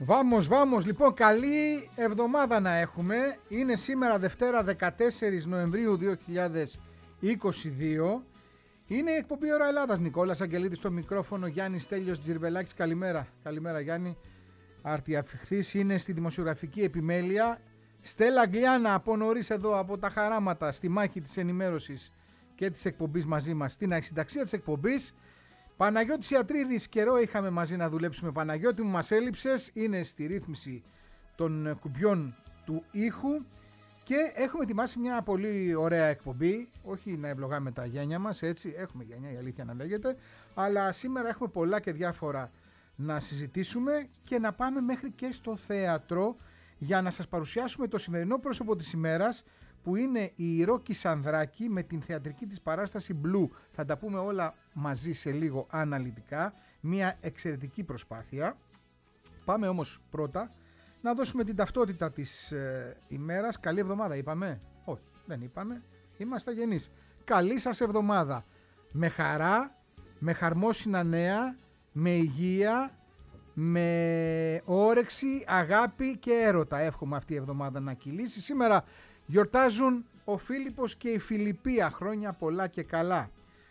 Βάμος. Λοιπόν, καλή εβδομάδα να έχουμε. Είναι σήμερα Δευτέρα 14 Νοεμβρίου 2022. Είναι η εκπομπή Ώρα Ελλάδας. Νικόλας Αγγελίδης στο μικρόφωνο, Γιάννης Στέλιος Τζιρβελάκης. Καλημέρα Γιάννη. Αρτιαφιχθής είναι στη δημοσιογραφική επιμέλεια. Στέλλα Αγγλιάνα από νωρίς εδώ, από τα χαράματα, στη μάχη της ενημέρωσης και της εκπομπής μαζί μας, στην αρχισυνταξία της εκπομπής. Παναγιώτης Ιατρίδης, καιρό είχαμε μαζί να δουλέψουμε. Παναγιώτη μου, μας έλειψες. Είναι στη ρύθμιση των κουμπιών του ήχου και έχουμε ετοιμάσει μια πολύ ωραία εκπομπή. Όχι να ευλογάμε τα γένια μας, έτσι, έχουμε γένια, η αλήθεια να λέγεται, αλλά σήμερα έχουμε πολλά και διάφορα να συζητήσουμε και να πάμε μέχρι και στο θέατρο για να σας παρουσιάσουμε το σημερινό πρόσωπο της ημέρας, που είναι η Ρώκη Σανδράκη με την θεατρική της παράσταση Blue. Θα τα πούμε όλα μαζί σε λίγο αναλυτικά. Μια εξαιρετική προσπάθεια. Πάμε όμως πρώτα να δώσουμε την ταυτότητα της ημέρας. Καλή εβδομάδα είπαμε? Όχι, δεν είπαμε. Είμαστε αγενείς. Καλή σας εβδομάδα. Με χαρά, με χαρμόσυνα νέα, με υγεία, με όρεξη, αγάπη και έρωτα. Εύχομαι αυτή η εβδομάδα να κυλήσει. Σήμερα γιορτάζουν ο Φίλιππος και η Φιλιππία. Χρόνια πολλά και καλά.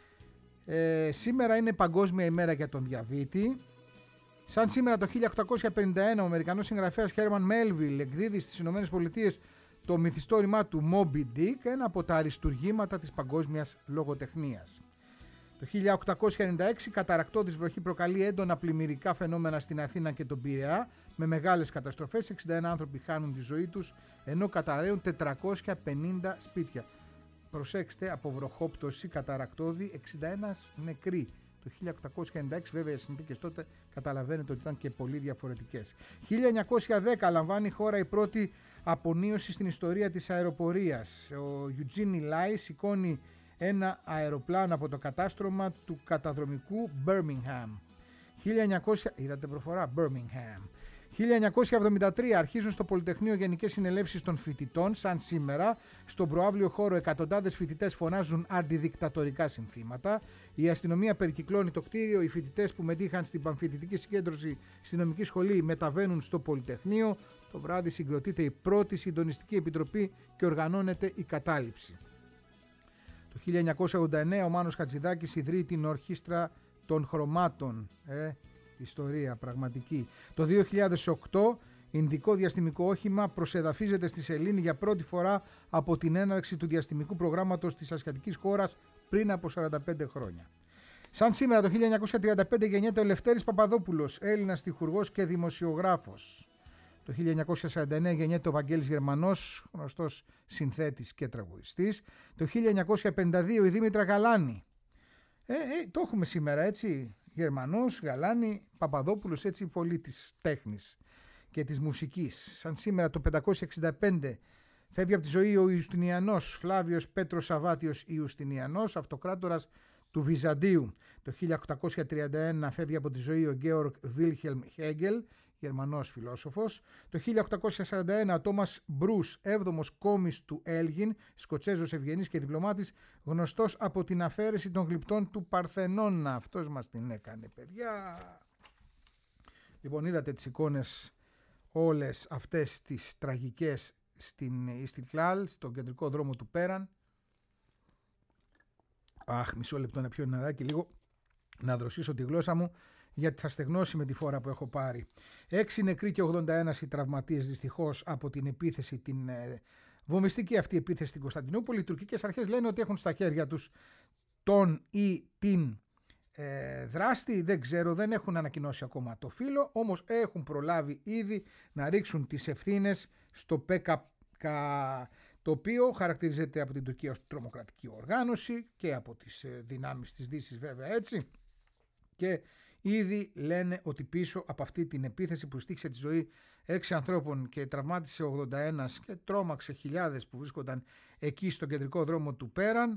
Σήμερα είναι Παγκόσμια ημέρα για τον διαβήτη. Σαν σήμερα το 1851 ο Αμερικανός συγγραφέας Χέρμαν Μέλβιλ εκδίδει στις ΗΠΑ το μυθιστόρημά του Moby Dick, ένα από τα αριστουργήματα της παγκόσμιας λογοτεχνίας. Το 1896 καταρρακτώδης βροχή προκαλεί έντονα πλημμυρικά φαινόμενα στην Αθήνα και τον Πειραιά με μεγάλες καταστροφές. 61 άνθρωποι χάνουν τη ζωή τους ενώ καταραίουν 450 σπίτια. Προσέξτε, από βροχόπτωση καταρρακτώδη 61 νεκροί. Το 1896 βέβαια οι συνθήκες τότε καταλαβαίνετε ότι ήταν και πολύ διαφορετικές. 1910 λαμβάνει η χώρα η πρώτη απονίωση στην ιστορία της αεροπορίας. Ο Eugene Ely σηκώνει ένα αεροπλάνο από το κατάστρωμα του καταδρομικού Birmingham. 1973 αρχίζουν στο Πολυτεχνείο Γενικές Συνελεύσεις των Φοιτητών. Σαν σήμερα, στον προαύλιο χώρο εκατοντάδες φοιτητές φωνάζουν αντιδικτατορικά συνθήματα. Η αστυνομία περικυκλώνει το κτίριο. Οι φοιτητές που μετήχαν στην πανφοιτητική συγκέντρωση στη νομική σχολή μεταβαίνουν στο Πολυτεχνείο. Το βράδυ συγκροτείται η πρώτη συντονιστική επιτροπή και οργανώνεται η κατάληψη. Το 1989 ο Μάνος Χατζηδάκης ιδρύει την Ορχήστρα των Χρωμάτων. Ιστορία πραγματική. Το 2008 Ινδικό διαστημικό όχημα προσεδαφίζεται στη σελήνη για πρώτη φορά από την έναρξη του διαστημικού προγράμματος της ασιατικής χώρας πριν από 45 χρόνια. Σαν σήμερα το 1935 γεννιέται ο Λευτέρης Παπαδόπουλος, Έλληνας στιχουργός και δημοσιογράφος. Το 1949 γεννιέται ο Βαγγέλης Γερμανός, γνωστός συνθέτης και τραγουδιστής. Το 1952 η Δήμητρα Γαλάνη. Το έχουμε σήμερα, έτσι. Γερμανός, Γαλάνη, Παπαδόπουλος, έτσι, πολύ της τέχνης και της μουσικής. Σαν σήμερα το 565 φεύγει από τη ζωή ο Ιουστινιανός Φλάβιος Πέτρος Σαββάτιος Ιουστινιανός, αυτοκράτορας του Βυζαντίου. Το 1831 φεύγει από τη ζωή ο Γκέοργκ Βίλχελμ Χέγκελ, Γερμανός φιλόσοφος. Το 1841 ο Τόμας Μπρους, 7ος κόμις του Έλγιν, Σκοτσέζος ευγενής και διπλωμάτης, γνωστός από την αφαίρεση των γλυπτών του Παρθενώνα. Αυτός μας την έκανε, παιδιά. Λοιπόν, είδατε τις εικόνες όλες αυτές τις τραγικές στην Ιστικλάλ, στον κεντρικό δρόμο του Πέραν. Μισό λεπτό να πιω νεράκι λίγο, να δροσίσω τη γλώσσα μου, γιατί θα στεγνώσει με τη φόρα που έχω πάρει. 6 νεκροί και 81 οι τραυματίες δυστυχώς από την επίθεση, την βομβιστική αυτή επίθεση στην Κωνσταντινούπολη. Οι τουρκικές αρχές λένε ότι έχουν στα χέρια τους τον ή την δράστη, δεν ξέρω, δεν έχουν ανακοινώσει ακόμα το φύλο, όμως έχουν προλάβει ήδη να ρίξουν τις ευθύνες στο ΠΚΚ, το οποίο χαρακτηρίζεται από την Τουρκία ως τρομοκρατική οργάνωση και από τις δυνάμεις της Δύσης βέβαια, έτσι, και ήδη λένε ότι πίσω από αυτή την επίθεση που στήχησε τη ζωή 6 ανθρώπων και τραυμάτισε 81 και τρόμαξε χιλιάδες που βρίσκονταν εκεί στον κεντρικό δρόμο του Πέραν,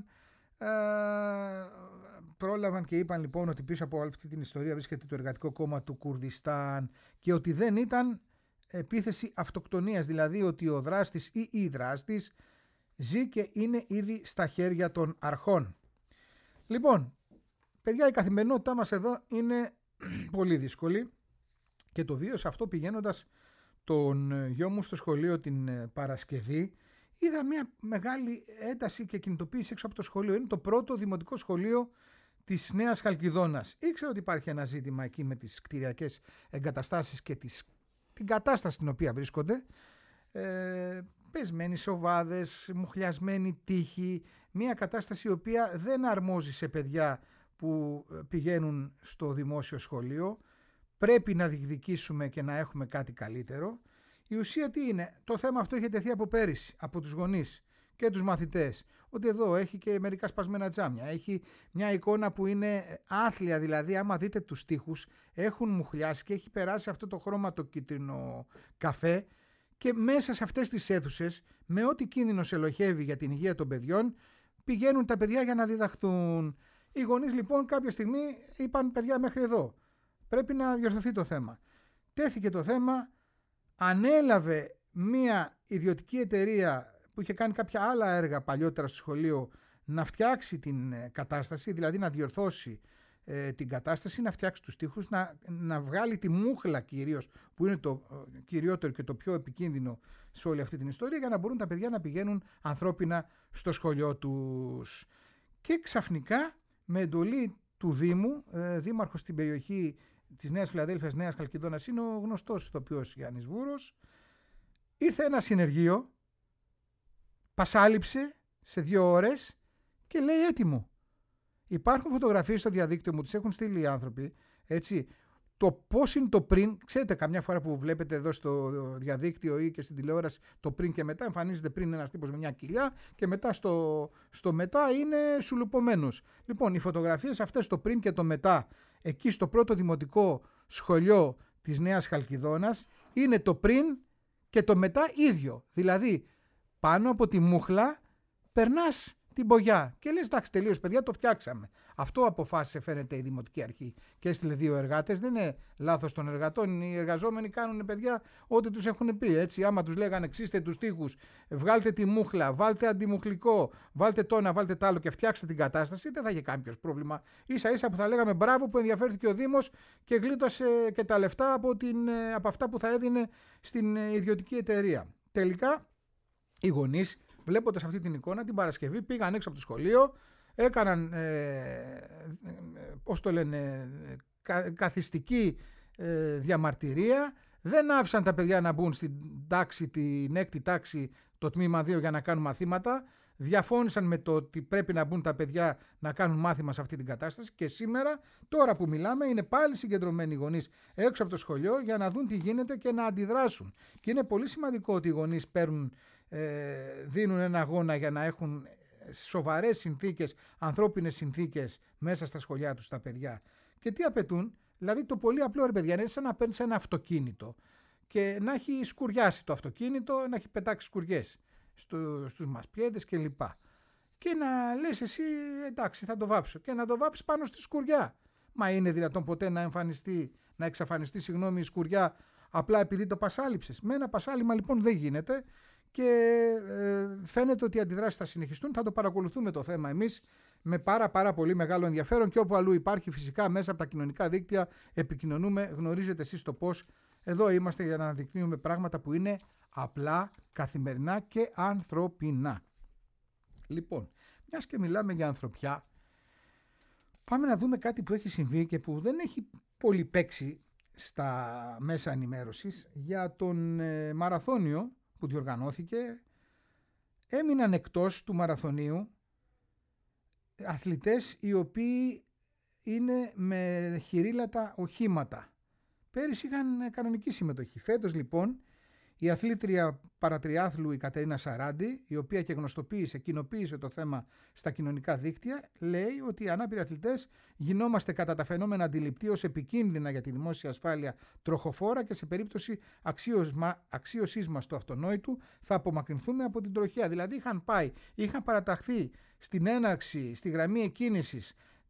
πρόλαβαν και είπαν λοιπόν ότι πίσω από αυτή την ιστορία βρίσκεται το Εργατικό Κόμμα του Κουρδιστάν και ότι δεν ήταν επίθεση αυτοκτονίας, δηλαδή ότι ο δράστης ή η δράστης ζει και είναι ήδη στα χέρια των αρχών. Λοιπόν, παιδιά, η καθημερινότητά μας εδώ είναι πολύ δύσκολη Και το βίωσα αυτό πηγαίνοντας τον γιο μου στο σχολείο την Παρασκευή. Είδα μια μεγάλη ένταση και κινητοποίηση έξω από το σχολείο. Είναι το πρώτο δημοτικό σχολείο της Νέας Χαλκιδόνας. Ήξερα ότι υπάρχει ένα ζήτημα εκεί με τις κτηριακές εγκαταστάσεις και την κατάσταση στην οποία βρίσκονται. Πεσμένοι σοβάδες, μουχλιασμένη τύχη, μια κατάσταση η οποία δεν αρμόζει σε παιδιά που πηγαίνουν στο δημόσιο σχολείο. Πρέπει να διεκδικήσουμε και να έχουμε κάτι καλύτερο. Η ουσία τι είναι? Το θέμα αυτό είχε τεθεί από πέρυσι, από τους γονείς και τους μαθητές, ότι εδώ έχει και μερικά σπασμένα τζάμια, έχει μια εικόνα που είναι άθλια, δηλαδή άμα δείτε τους τοίχους έχουν μουχλιάσει και έχει περάσει αυτό το χρώμα το κίτρινο καφέ, και μέσα σε αυτές τις αίθουσες, με ό,τι κίνδυνος ελοχεύει για την υγεία των παιδιών, πηγαίνουν τα παιδιά για να διδαχθούν. Οι γονείς λοιπόν κάποια στιγμή είπαν, παιδιά, μέχρι εδώ, πρέπει να διορθωθεί το θέμα. Τέθηκε το θέμα, ανέλαβε μια ιδιωτική εταιρεία που είχε κάνει κάποια άλλα έργα παλιότερα στο σχολείο να φτιάξει την κατάσταση, δηλαδή να διορθώσει την κατάσταση, να φτιάξει τους τοίχους, να βγάλει τη μούχλα κυρίως, που είναι το κυριότερο και το πιο επικίνδυνο σε όλη αυτή την ιστορία, για να μπορούν τα παιδιά να πηγαίνουν ανθρώπινα στο σχολείο τους. Και ξαφνικά, με εντολή του Δήμου, δήμαρχος στην περιοχή της Νέας Φιλαδέλφειας, Νέας Χαλκιδόνας, είναι ο γνωστός ηθοποιός Γιάννης Βούρος, ήρθε ένα συνεργείο, πασάλιψε σε 2 ώρες και λέει έτοιμο. Υπάρχουν φωτογραφίες στο διαδίκτυο, μου τις έχουν στείλει οι άνθρωποι, έτσι. Το πώς είναι το πριν, ξέρετε, καμιά φορά που βλέπετε εδώ στο διαδίκτυο ή και στην τηλεόραση το πριν και μετά, εμφανίζεται πριν ένας τύπος με μια κοιλιά και μετά στο μετά είναι σουλουπωμένος. Λοιπόν, οι φωτογραφίες αυτές, το πριν και το μετά, εκεί στο πρώτο δημοτικό σχολείο της Νέας Χαλκιδόνας, είναι το πριν και το μετά ίδιο. Δηλαδή, πάνω από τη μούχλα περνάς την μπογιά και λες, εντάξει, τελείως παιδιά, το φτιάξαμε. Αυτό αποφάσισε, φαίνεται, η Δημοτική Αρχή και έστειλε 2 εργάτες. Δεν είναι λάθος των εργατών. Οι εργαζόμενοι κάνουν, παιδιά, ό,τι τους έχουν πει. Έτσι, άμα τους λέγανε ξύστε τους τοίχους, βγάλτε τη μούχλα, βάλτε αντιμουχλικό, βάλτε το ένα, βάλτε το άλλο και φτιάξτε την κατάσταση, δεν θα είχε κάποιος πρόβλημα. Ίσα-ίσα που θα λέγαμε μπράβο που ενδιαφέρθηκε ο Δήμος και γλίτωσε και τα λεφτά από αυτά που θα έδινε στην ιδιωτική εταιρεία. Τελικά, οι γονείς, βλέποντας αυτή την εικόνα, την Παρασκευή πήγαν έξω από το σχολείο, έκαναν καθιστική διαμαρτυρία, δεν άφησαν τα παιδιά να μπουν στην τάξη, την 6η τάξη, το τμήμα 2, για να κάνουν μαθήματα. Διαφώνησαν με το ότι πρέπει να μπουν τα παιδιά να κάνουν μάθημα σε αυτή την κατάσταση, και σήμερα, τώρα που μιλάμε, είναι πάλι συγκεντρωμένοι οι γονείς έξω από το σχολείο για να δουν τι γίνεται και να αντιδράσουν. Και είναι πολύ σημαντικό ότι οι γονείς δίνουν ένα αγώνα για να έχουν σοβαρές συνθήκες, ανθρώπινες συνθήκες μέσα στα σχολεία τους τα παιδιά. Και τι απαιτούν? Δηλαδή το πολύ απλό, ρε παιδιά, είναι σαν να παίρνεις ένα αυτοκίνητο και να έχει σκουριάσει το αυτοκίνητο, να έχει πετάξει σκουριές στους μασπιέδες κλπ. Και να λες εσύ, εντάξει, θα το βάψω, και να το βάψεις πάνω στη σκουριά. Μα είναι δυνατόν ποτέ να εξαφανιστεί η σκουριά απλά επειδή το πασάλιψες? Με ένα πασάλιμα λοιπόν δεν γίνεται, και φαίνεται ότι οι αντιδράσεις θα συνεχιστούν. Θα το παρακολουθούμε το θέμα εμείς με πάρα πολύ μεγάλο ενδιαφέρον, και όπου αλλού υπάρχει, φυσικά μέσα από τα κοινωνικά δίκτυα επικοινωνούμε. Γνωρίζετε εσείς το πώς. Εδώ είμαστε για να αναδεικνύουμε πράγματα που είναι απλά, καθημερινά και ανθρωπινά. Λοιπόν, μιας και μιλάμε για ανθρωπιά, πάμε να δούμε κάτι που έχει συμβεί και που δεν έχει πολύ παίξει στα μέσα ενημέρωσης. Για τον μαραθώνιο που διοργανώθηκε, έμειναν εκτός του μαραθωνίου αθλητές οι οποίοι είναι με χειρίλατα οχήματα. Πέρυσι είχαν κανονική συμμετοχή. Φέτος λοιπόν η αθλήτρια παρατριάθλου η Κατερίνα Σαράντη, η οποία και κοινοποίησε το θέμα στα κοινωνικά δίκτυα, λέει ότι οι ανάπηροι αθλητές γινόμαστε κατά τα φαινόμενα αντιληπτοί ως επικίνδυνα για τη δημόσια ασφάλεια τροχοφόρα, και σε περίπτωση αξίωσής μας του αυτονόητου θα απομακρυνθούμε από την τροχέα. Δηλαδή είχαν παραταχθεί στην έναρξη, στη γραμμή εκκίνησης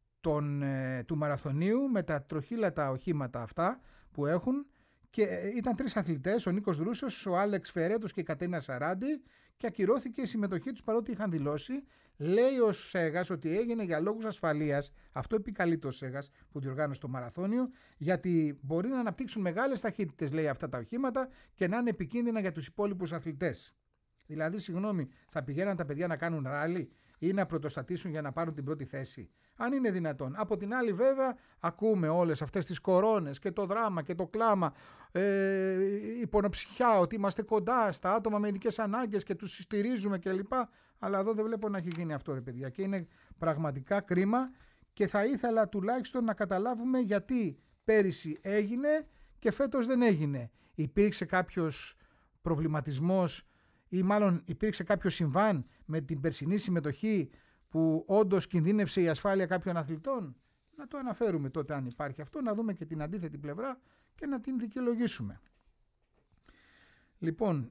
του μαραθωνίου με τα τροχήλατα οχήματα αυτά που έχουν, και ήταν 3 αθλητές, ο Νίκος Δρούσος, ο Άλεξ Φερέτος και η Κατερίνα Σαράντη, και ακυρώθηκε η συμμετοχή τους παρότι είχαν δηλώσει. Λέει ο Σέγας ότι έγινε για λόγους ασφαλείας, αυτό επικαλείται ο Σέγας που διοργάνωσε το μαραθώνιο, γιατί μπορεί να αναπτύξουν μεγάλες ταχύτητες, λέει, αυτά τα οχήματα και να είναι επικίνδυνα για τους υπόλοιπους αθλητές. Δηλαδή, συγγνώμη, θα πηγαίναν τα παιδιά να κάνουν ράλι ή να πρωτοστατήσουν για να πάρουν την πρώτη θέση? Αν είναι δυνατόν. Από την άλλη, βέβαια, ακούμε όλες αυτές τις κορώνες και το δράμα και το κλάμα, η πονοψυχιά, ότι είμαστε κοντά στα άτομα με ειδικές ανάγκες και τους στηρίζουμε κλπ. Αλλά εδώ δεν βλέπω να έχει γίνει αυτό, ρε παιδιά. Και είναι πραγματικά κρίμα και θα ήθελα τουλάχιστον να καταλάβουμε γιατί πέρυσι έγινε και φέτος δεν έγινε. Υπήρξε κάποιος προβληματισμός ή μάλλον υπήρξε κάποιο συμβάν με την περσινή συμμετοχή που όντως κινδύνευσε η ασφάλεια κάποιων αθλητών? Να το αναφέρουμε τότε αν υπάρχει αυτό, να δούμε και την αντίθετη πλευρά και να την δικαιολογήσουμε. Λοιπόν,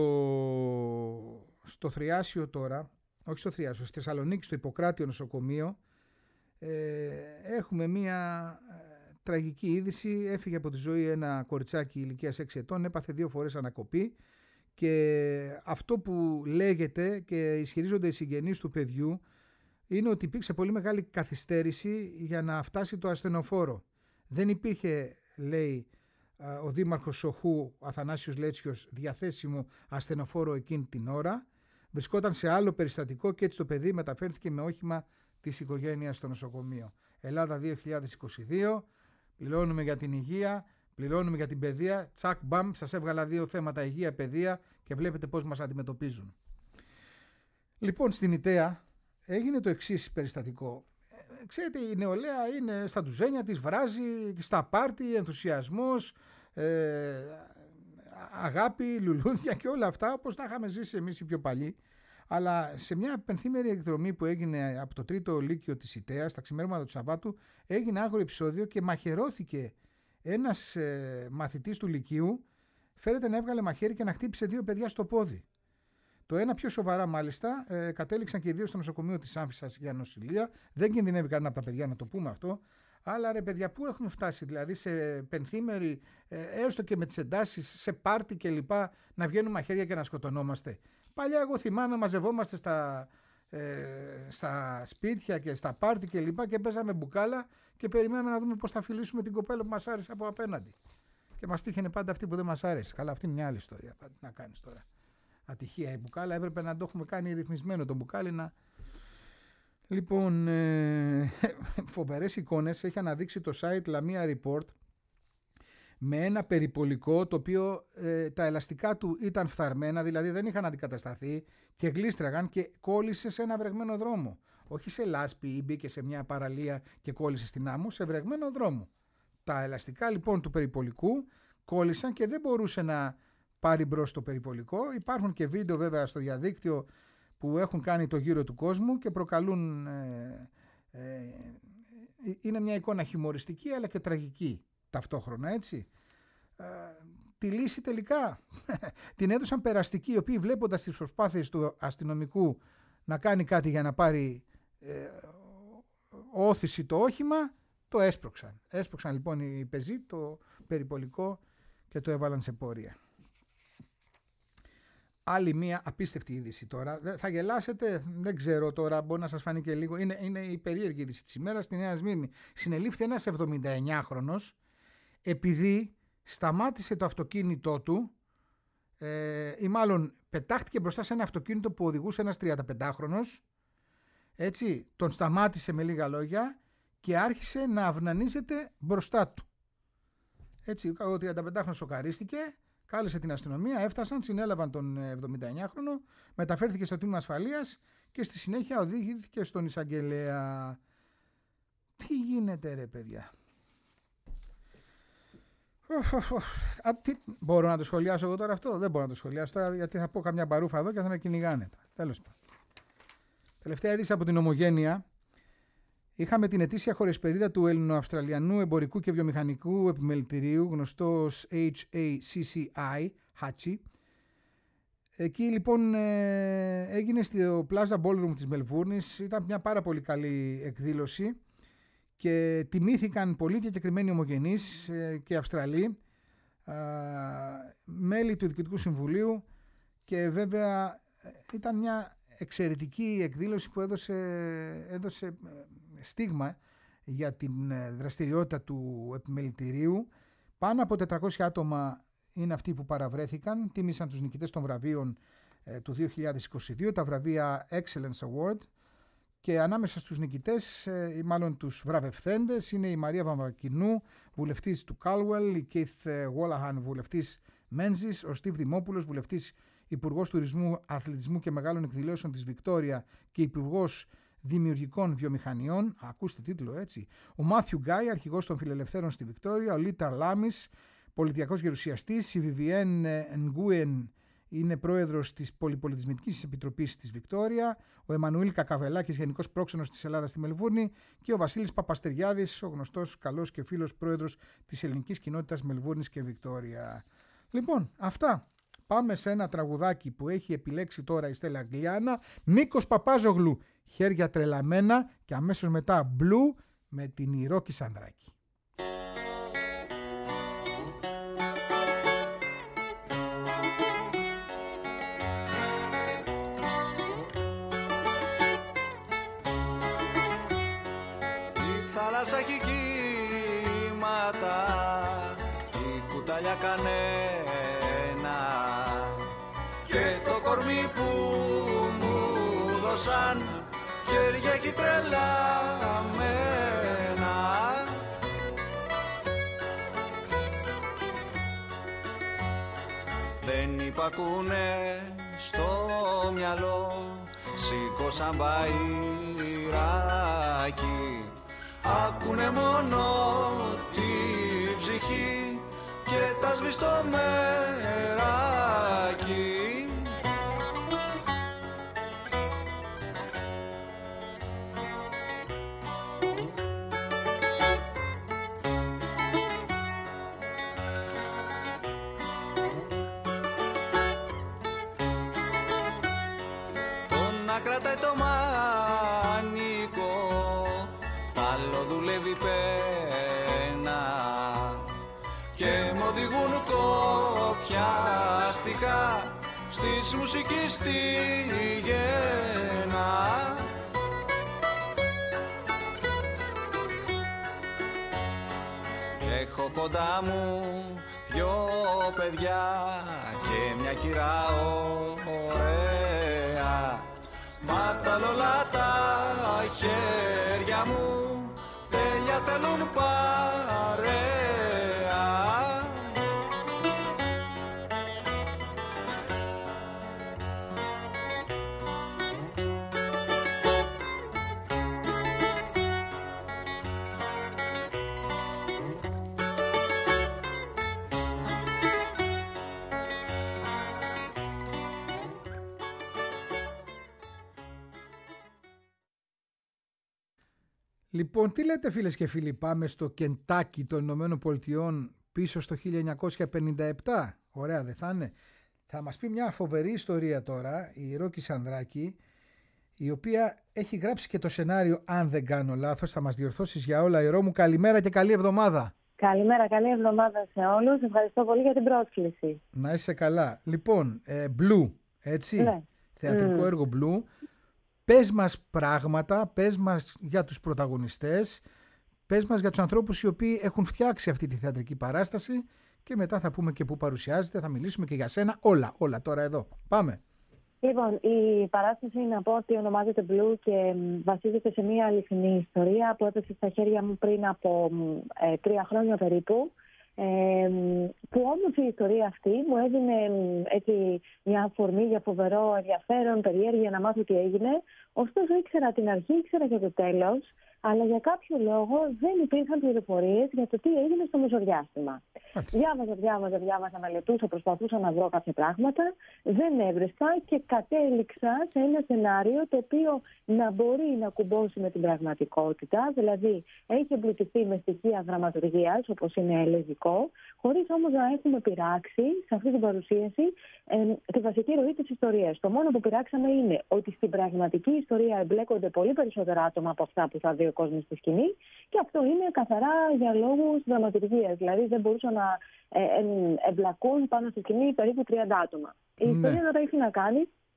στο Θριάσιο τώρα, όχι στο Θριάσιο, στη Θεσσαλονίκη, στο Ιπποκράτιο νοσοκομείο, έχουμε μία τραγική είδηση. Έφυγε από τη ζωή ένα κοριτσάκι ηλικίας 6 ετών, έπαθε 2 φορές ανακοπή. Και αυτό που λέγεται και ισχυρίζονται οι συγγενείς του παιδιού είναι ότι υπήρξε πολύ μεγάλη καθυστέρηση για να φτάσει το ασθενοφόρο. Δεν υπήρχε, λέει ο δήμαρχος Σοχού Αθανάσιος Λέτσιος, διαθέσιμο ασθενοφόρο εκείνη την ώρα. Βρισκόταν σε άλλο περιστατικό και έτσι το παιδί μεταφέρθηκε με όχημα της οικογένειας στο νοσοκομείο. Ελλάδα 2022, πληρώνουμε για την υγεία, πληρώνουμε για την παιδεία, τσακ μπαμ, σας έβγαλα 2 θέματα, υγεία, παιδεία, και βλέπετε πώς μας αντιμετωπίζουν. Λοιπόν, στην Ιταία έγινε το εξής περιστατικό. Ξέρετε, η νεολαία είναι στα ντουζένια της, βράζει, στα πάρτι, ενθουσιασμός, αγάπη, λουλούδια και όλα αυτά, όπως τα είχαμε ζήσει εμείς οι πιο παλιοί. Αλλά σε μια πενθήμερη εκδρομή που έγινε από το 3ο Λύκειο της Ιταίας, στα ξημέρωματα του Σαββάτου, έγινε άγριο επεισόδιο και μαχαιρώθηκε ένας μαθητής του Λυκείου. Φέρεται να έβγαλε μαχαίρι και να χτύπησε 2 παιδιά στο πόδι. Το ένα πιο σοβαρά μάλιστα, κατέληξαν και οι 2 στο νοσοκομείο της Άμφισσας για νοσηλεία. Δεν κινδυνεύει κανένα από τα παιδιά, να το πούμε αυτό. Αλλά ρε παιδιά, πού έχουμε φτάσει, δηλαδή σε πενθήμερη, έστω και με τις εντάσεις, σε πάρτι κλπ, να βγαίνουν μαχαίρια και να σκοτωνόμαστε? Παλιά εγώ θυμάμαι μαζευόμαστε στα σπίτια και στα πάρτι και παίζαμε μπουκάλα και περιμέναμε να δούμε πώς θα φιλήσουμε την κοπέλα που μας άρεσε από απέναντι. Και μας τύχαινε πάντα αυτή που δεν μας άρεσε. Καλά, αυτή είναι μια άλλη ιστορία. Τι να κάνεις τώρα? Ατυχία η μπουκάλα, έπρεπε να το έχουμε κάνει ρυθμισμένο το μπουκάλι να... Λοιπόν, φοβερές εικόνες έχει αναδείξει το site Lamia Report με ένα περιπολικό το οποίο τα ελαστικά του ήταν φθαρμένα, δηλαδή δεν είχαν αντικατασταθεί και γλίστραγαν και κόλλησε σε ένα βρεγμένο δρόμο. Όχι σε λάσπη ή μπήκε σε μια παραλία και κόλλησε στην άμμο, σε βρεγμένο δρόμο. Τα ελαστικά λοιπόν του περιπολικού κόλλησαν και δεν μπορούσε να πάρει μπρος το περιπολικό. Υπάρχουν και βίντεο βέβαια στο διαδίκτυο που έχουν κάνει το γύρο του κόσμου και προκαλούν... είναι μια εικόνα χιουμοριστική αλλά και τραγική ταυτόχρονα, έτσι. Τη λύση τελικά την έδωσαν περαστικοί, οι οποίοι βλέποντας τις προσπάθειες του αστυνομικού να κάνει κάτι για να πάρει όθηση το όχημα, το έσπρωξαν. Έσπρωξαν λοιπόν οι πεζοί το περιπολικό και το έβαλαν σε πορεία. Άλλη μία απίστευτη είδηση τώρα. Θα γελάσετε, δεν ξέρω τώρα, μπορεί να σας φανεί και λίγο. Είναι η περίεργη είδηση της ημέρας. Στη Νέα Σμύρνη συνελήφθη ένας 79χρονος επειδή σταμάτησε το αυτοκίνητό του ή μάλλον πετάχτηκε μπροστά σε ένα αυτοκίνητο που οδηγούσε ένας 35χρονος. Έτσι, τον σταμάτησε με λίγα λόγια και άρχισε να αυνανίζεται μπροστά του. Έτσι, ο 35χρονος σοκαρίστηκε. Κάλεσε την αστυνομία, έφτασαν, συνέλαβαν τον 79χρονο, μεταφέρθηκε στο τμήμα ασφαλείας και στη συνέχεια οδηγήθηκε στον εισαγγελέα. Τι γίνεται ρε παιδιά? Μπορώ να το σχολιάσω εγώ τώρα αυτό? Δεν μπορώ να το σχολιάσω τώρα γιατί θα πω καμιά μπαρούφα εδώ και θα με κυνηγάνε. Τέλος πάντων. Τελευταία είδηση από την Ομογένεια. Είχαμε την ετήσια χωρεσπερίδα του Ελληνοαυστραλιανού Εμπορικού και Βιομηχανικού Επιμελητηρίου, γνωστός HACCI, HACCI. Εκεί λοιπόν έγινε στο Plaza Ballroom της Μελβούρνης. Ήταν μια πάρα πολύ καλή εκδήλωση και τιμήθηκαν πολλοί διακεκριμένοι ομογενείς και Αυστραλοί, μέλη του Διοικητικού Συμβουλίου και βέβαια ήταν μια εξαιρετική εκδήλωση που έδωσε στίγμα για την δραστηριότητα του επιμελητηρίου. Πάνω από 400 άτομα είναι αυτοί που παραβρέθηκαν, τίμησαν τους νικητές των βραβείων του 2022, τα βραβεία Excellence Award, και ανάμεσα στους νικητές, ή μάλλον τους βραβευθέντες, είναι η Μαρία Βαμβακινού, βουλευτής του Κάλουελ, η Keith Wolahan, βουλευτής Μένζης, ο Στίβ Δημόπουλος, βουλευτής Υπουργός Τουρισμού, Αθλητισμού και Μεγάλων Εκδηλώσεων της Βικτόρια και Υπουργός Δημιουργικών Βιομηχανιών, ακούστε τίτλο έτσι, ο Μάθιου Γκάι, αρχηγός των Φιλελευθέρων στη Βικτόρια, ο Λίταρ Λάμις, πολιτιακός γερουσιαστής, η Βιβιέν Γκούεν είναι πρόεδρος της Πολυπολιτισμικής Επιτροπής της Βικτόρια, ο Εμμανουήλ Κακαβελάκης, γενικός πρόξενος της Ελλάδας στη Μελβούρνη, και ο Βασίλης Παπαστεριάδης, ο γνωστός καλός και φίλος πρόεδρος της ελληνικής κοινότητας Μελβούρνης και Βικτόρια. Λοιπόν, αυτά. Πάμε σε ένα τραγουδάκι που έχει επιλέξει τώρα η Στέλλα Αγγλιάνα. Νίκος Παπάζογλου, Χέρια τρελαμένα, και αμέσως μετά Blue με την Ηρώκη Σανδράκη. Η θάλασσα έχει κύματα, η κουταλιά κανένα, και το κορμί που μου δώσαν χέρια έχει τρελαμένα. Δεν υπακούνε στο μυαλό, σήκωσαν μπαϊράκι, άκουνε μόνο τη ψυχή και τα σβηστό μεράκι. Να κρατάει το μανίκο, τ' άλλο δουλεύει πένα, και μ' οδηγούν κοπιαστικά στις μουσικής στη γένα. Έχω κοντά μου δυο παιδιά και μια κυρά ωραία, μα τα λολά τα χέρια μου τέλεια θέλουν παρέα. Λοιπόν, τι λέτε φίλες και φίλοι, πάμε στο Κεντάκι των Ηνωμένων Πολιτειών πίσω στο 1957. Ωραία δεν θα είναι? Θα μας πει μια φοβερή ιστορία τώρα η Ηρώκη Σανδράκη, η οποία έχει γράψει και το σενάριο, αν δεν κάνω λάθος. Θα μας διορθώσεις για όλα, Ηρώ μου. Καλημέρα και καλή εβδομάδα. Καλημέρα, καλή εβδομάδα σε όλους. Ευχαριστώ πολύ για την πρόσκληση. Να είσαι καλά. Λοιπόν, Blue, έτσι, ναι. Θεατρικό έργο Blue. Πες μας πράγματα, πες μας για τους πρωταγωνιστές, πες μας για τους ανθρώπους οι οποίοι έχουν φτιάξει αυτή τη θεατρική παράσταση, και μετά θα πούμε και πού παρουσιάζεται, θα μιλήσουμε και για σένα, όλα τώρα εδώ. Πάμε. Λοιπόν, η παράσταση, να πω ότι ονομάζεται Blue και βασίζεται σε μια αληθινή ιστορία που έπεσε στα χέρια μου πριν από 3 χρόνια περίπου. Που όμως η ιστορία αυτή μου έδινε έτσι μια αφορμή για φοβερό ενδιαφέρον, περιέργεια να μάθω τι έγινε. Ωστόσο ήξερα την αρχή, ήξερα και το τέλος, αλλά για κάποιο λόγο δεν υπήρχαν πληροφορίες για το τι έγινε στο μεσοδιάστημα. Διάβαζα, μελετούσα, προσπαθούσα να βρω κάποια πράγματα, δεν έβρισκα και κατέληξα σε ένα σενάριο το οποίο να μπορεί να κουμπώσει με την πραγματικότητα, δηλαδή έχει εμπλουτιστεί με στοιχεία δραματουργίας, όπως είναι ελεγγικό, χωρίς όμως να έχουμε πειράξει σε αυτή την παρουσίαση τη βασική ροή της ιστορίας. Το μόνο που πειράξαμε είναι ότι στην πραγματική ιστορία εμπλέκονται πολύ περισσότερα άτομα από αυτά που θα δει ο κόσμος στη σκηνή, και αυτό είναι καθαρά για λόγους δραματουργίας. Δηλαδή δεν μπορούσαν να εμπλακούν πάνω στη σκηνή περίπου 30 άτομα. Η ιστορία τώρα έχει να κάνει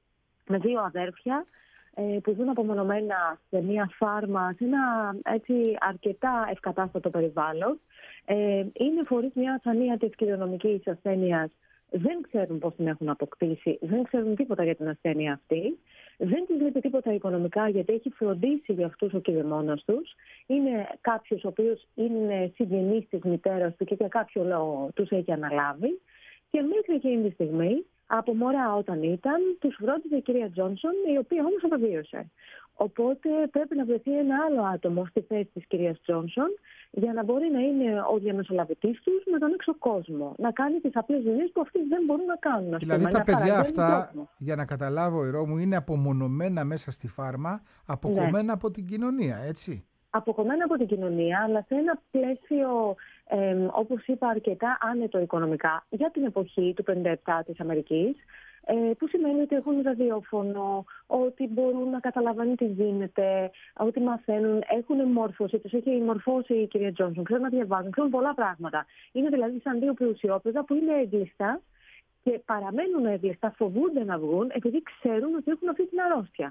με 2 αδέρφια που ζουν απομονωμένα σε μια φάρμα, σε ένα έτσι αρκετά ευκατάστατο περιβάλλον. Είναι φορείς μιας ανίατης κληρονομικής ασθένειας. Δεν ξέρουν πώς την έχουν αποκτήσει, δεν ξέρουν τίποτα για την ασθένεια αυτή. Δεν τους λέει τίποτα οικονομικά, γιατί έχει φροντίσει για αυτούς ο κηδεμόνας τους. Είναι κάποιος ο οποίος είναι συγγενής της μητέρας του και για κάποιο λόγο τους έχει αναλάβει. Και μέχρι εκείνη τη στιγμή, από μωρά όταν ήταν, τους φρόντιζε η κυρία Τζόνσον, η οποία όμως απεβίωσε. Οπότε πρέπει να βρεθεί ένα άλλο άτομο στη θέση της κυρίας Τζόνσον για να μπορεί να είναι ο διαμεσολαβητής τους με τον έξω κόσμο. Να κάνει τις απλές δουλειές που αυτοί δεν μπορούν να κάνουν. Δηλαδή τα παιδιά αυτά, για να καταλάβω Ηρώ μου, είναι απομονωμένα μέσα στη φάρμα, αποκομμένα από την κοινωνία, έτσι. Αποκομμένα από την κοινωνία, αλλά σε ένα πλαίσιο, όπως είπα, αρκετά άνετο οικονομικά για την εποχή του 57 της Αμερικής, που σημαίνει ότι έχουν ραδιόφωνο, ότι μπορούν να καταλαβαίνουν τι γίνεται, ότι μαθαίνουν, έχουν μόρφωση, τους έχει μορφώσει η κυρία Τζόνσον, ξέρουν να διαβάζουν, ξέρουν πολλά πράγματα. Είναι δηλαδή σαν 2 πλουσιόπεδα που είναι έγκλειστα και παραμένουν έγκλειστα, φοβούνται να βγουν επειδή ξέρουν ότι έχουν αυτή την αρρώστια.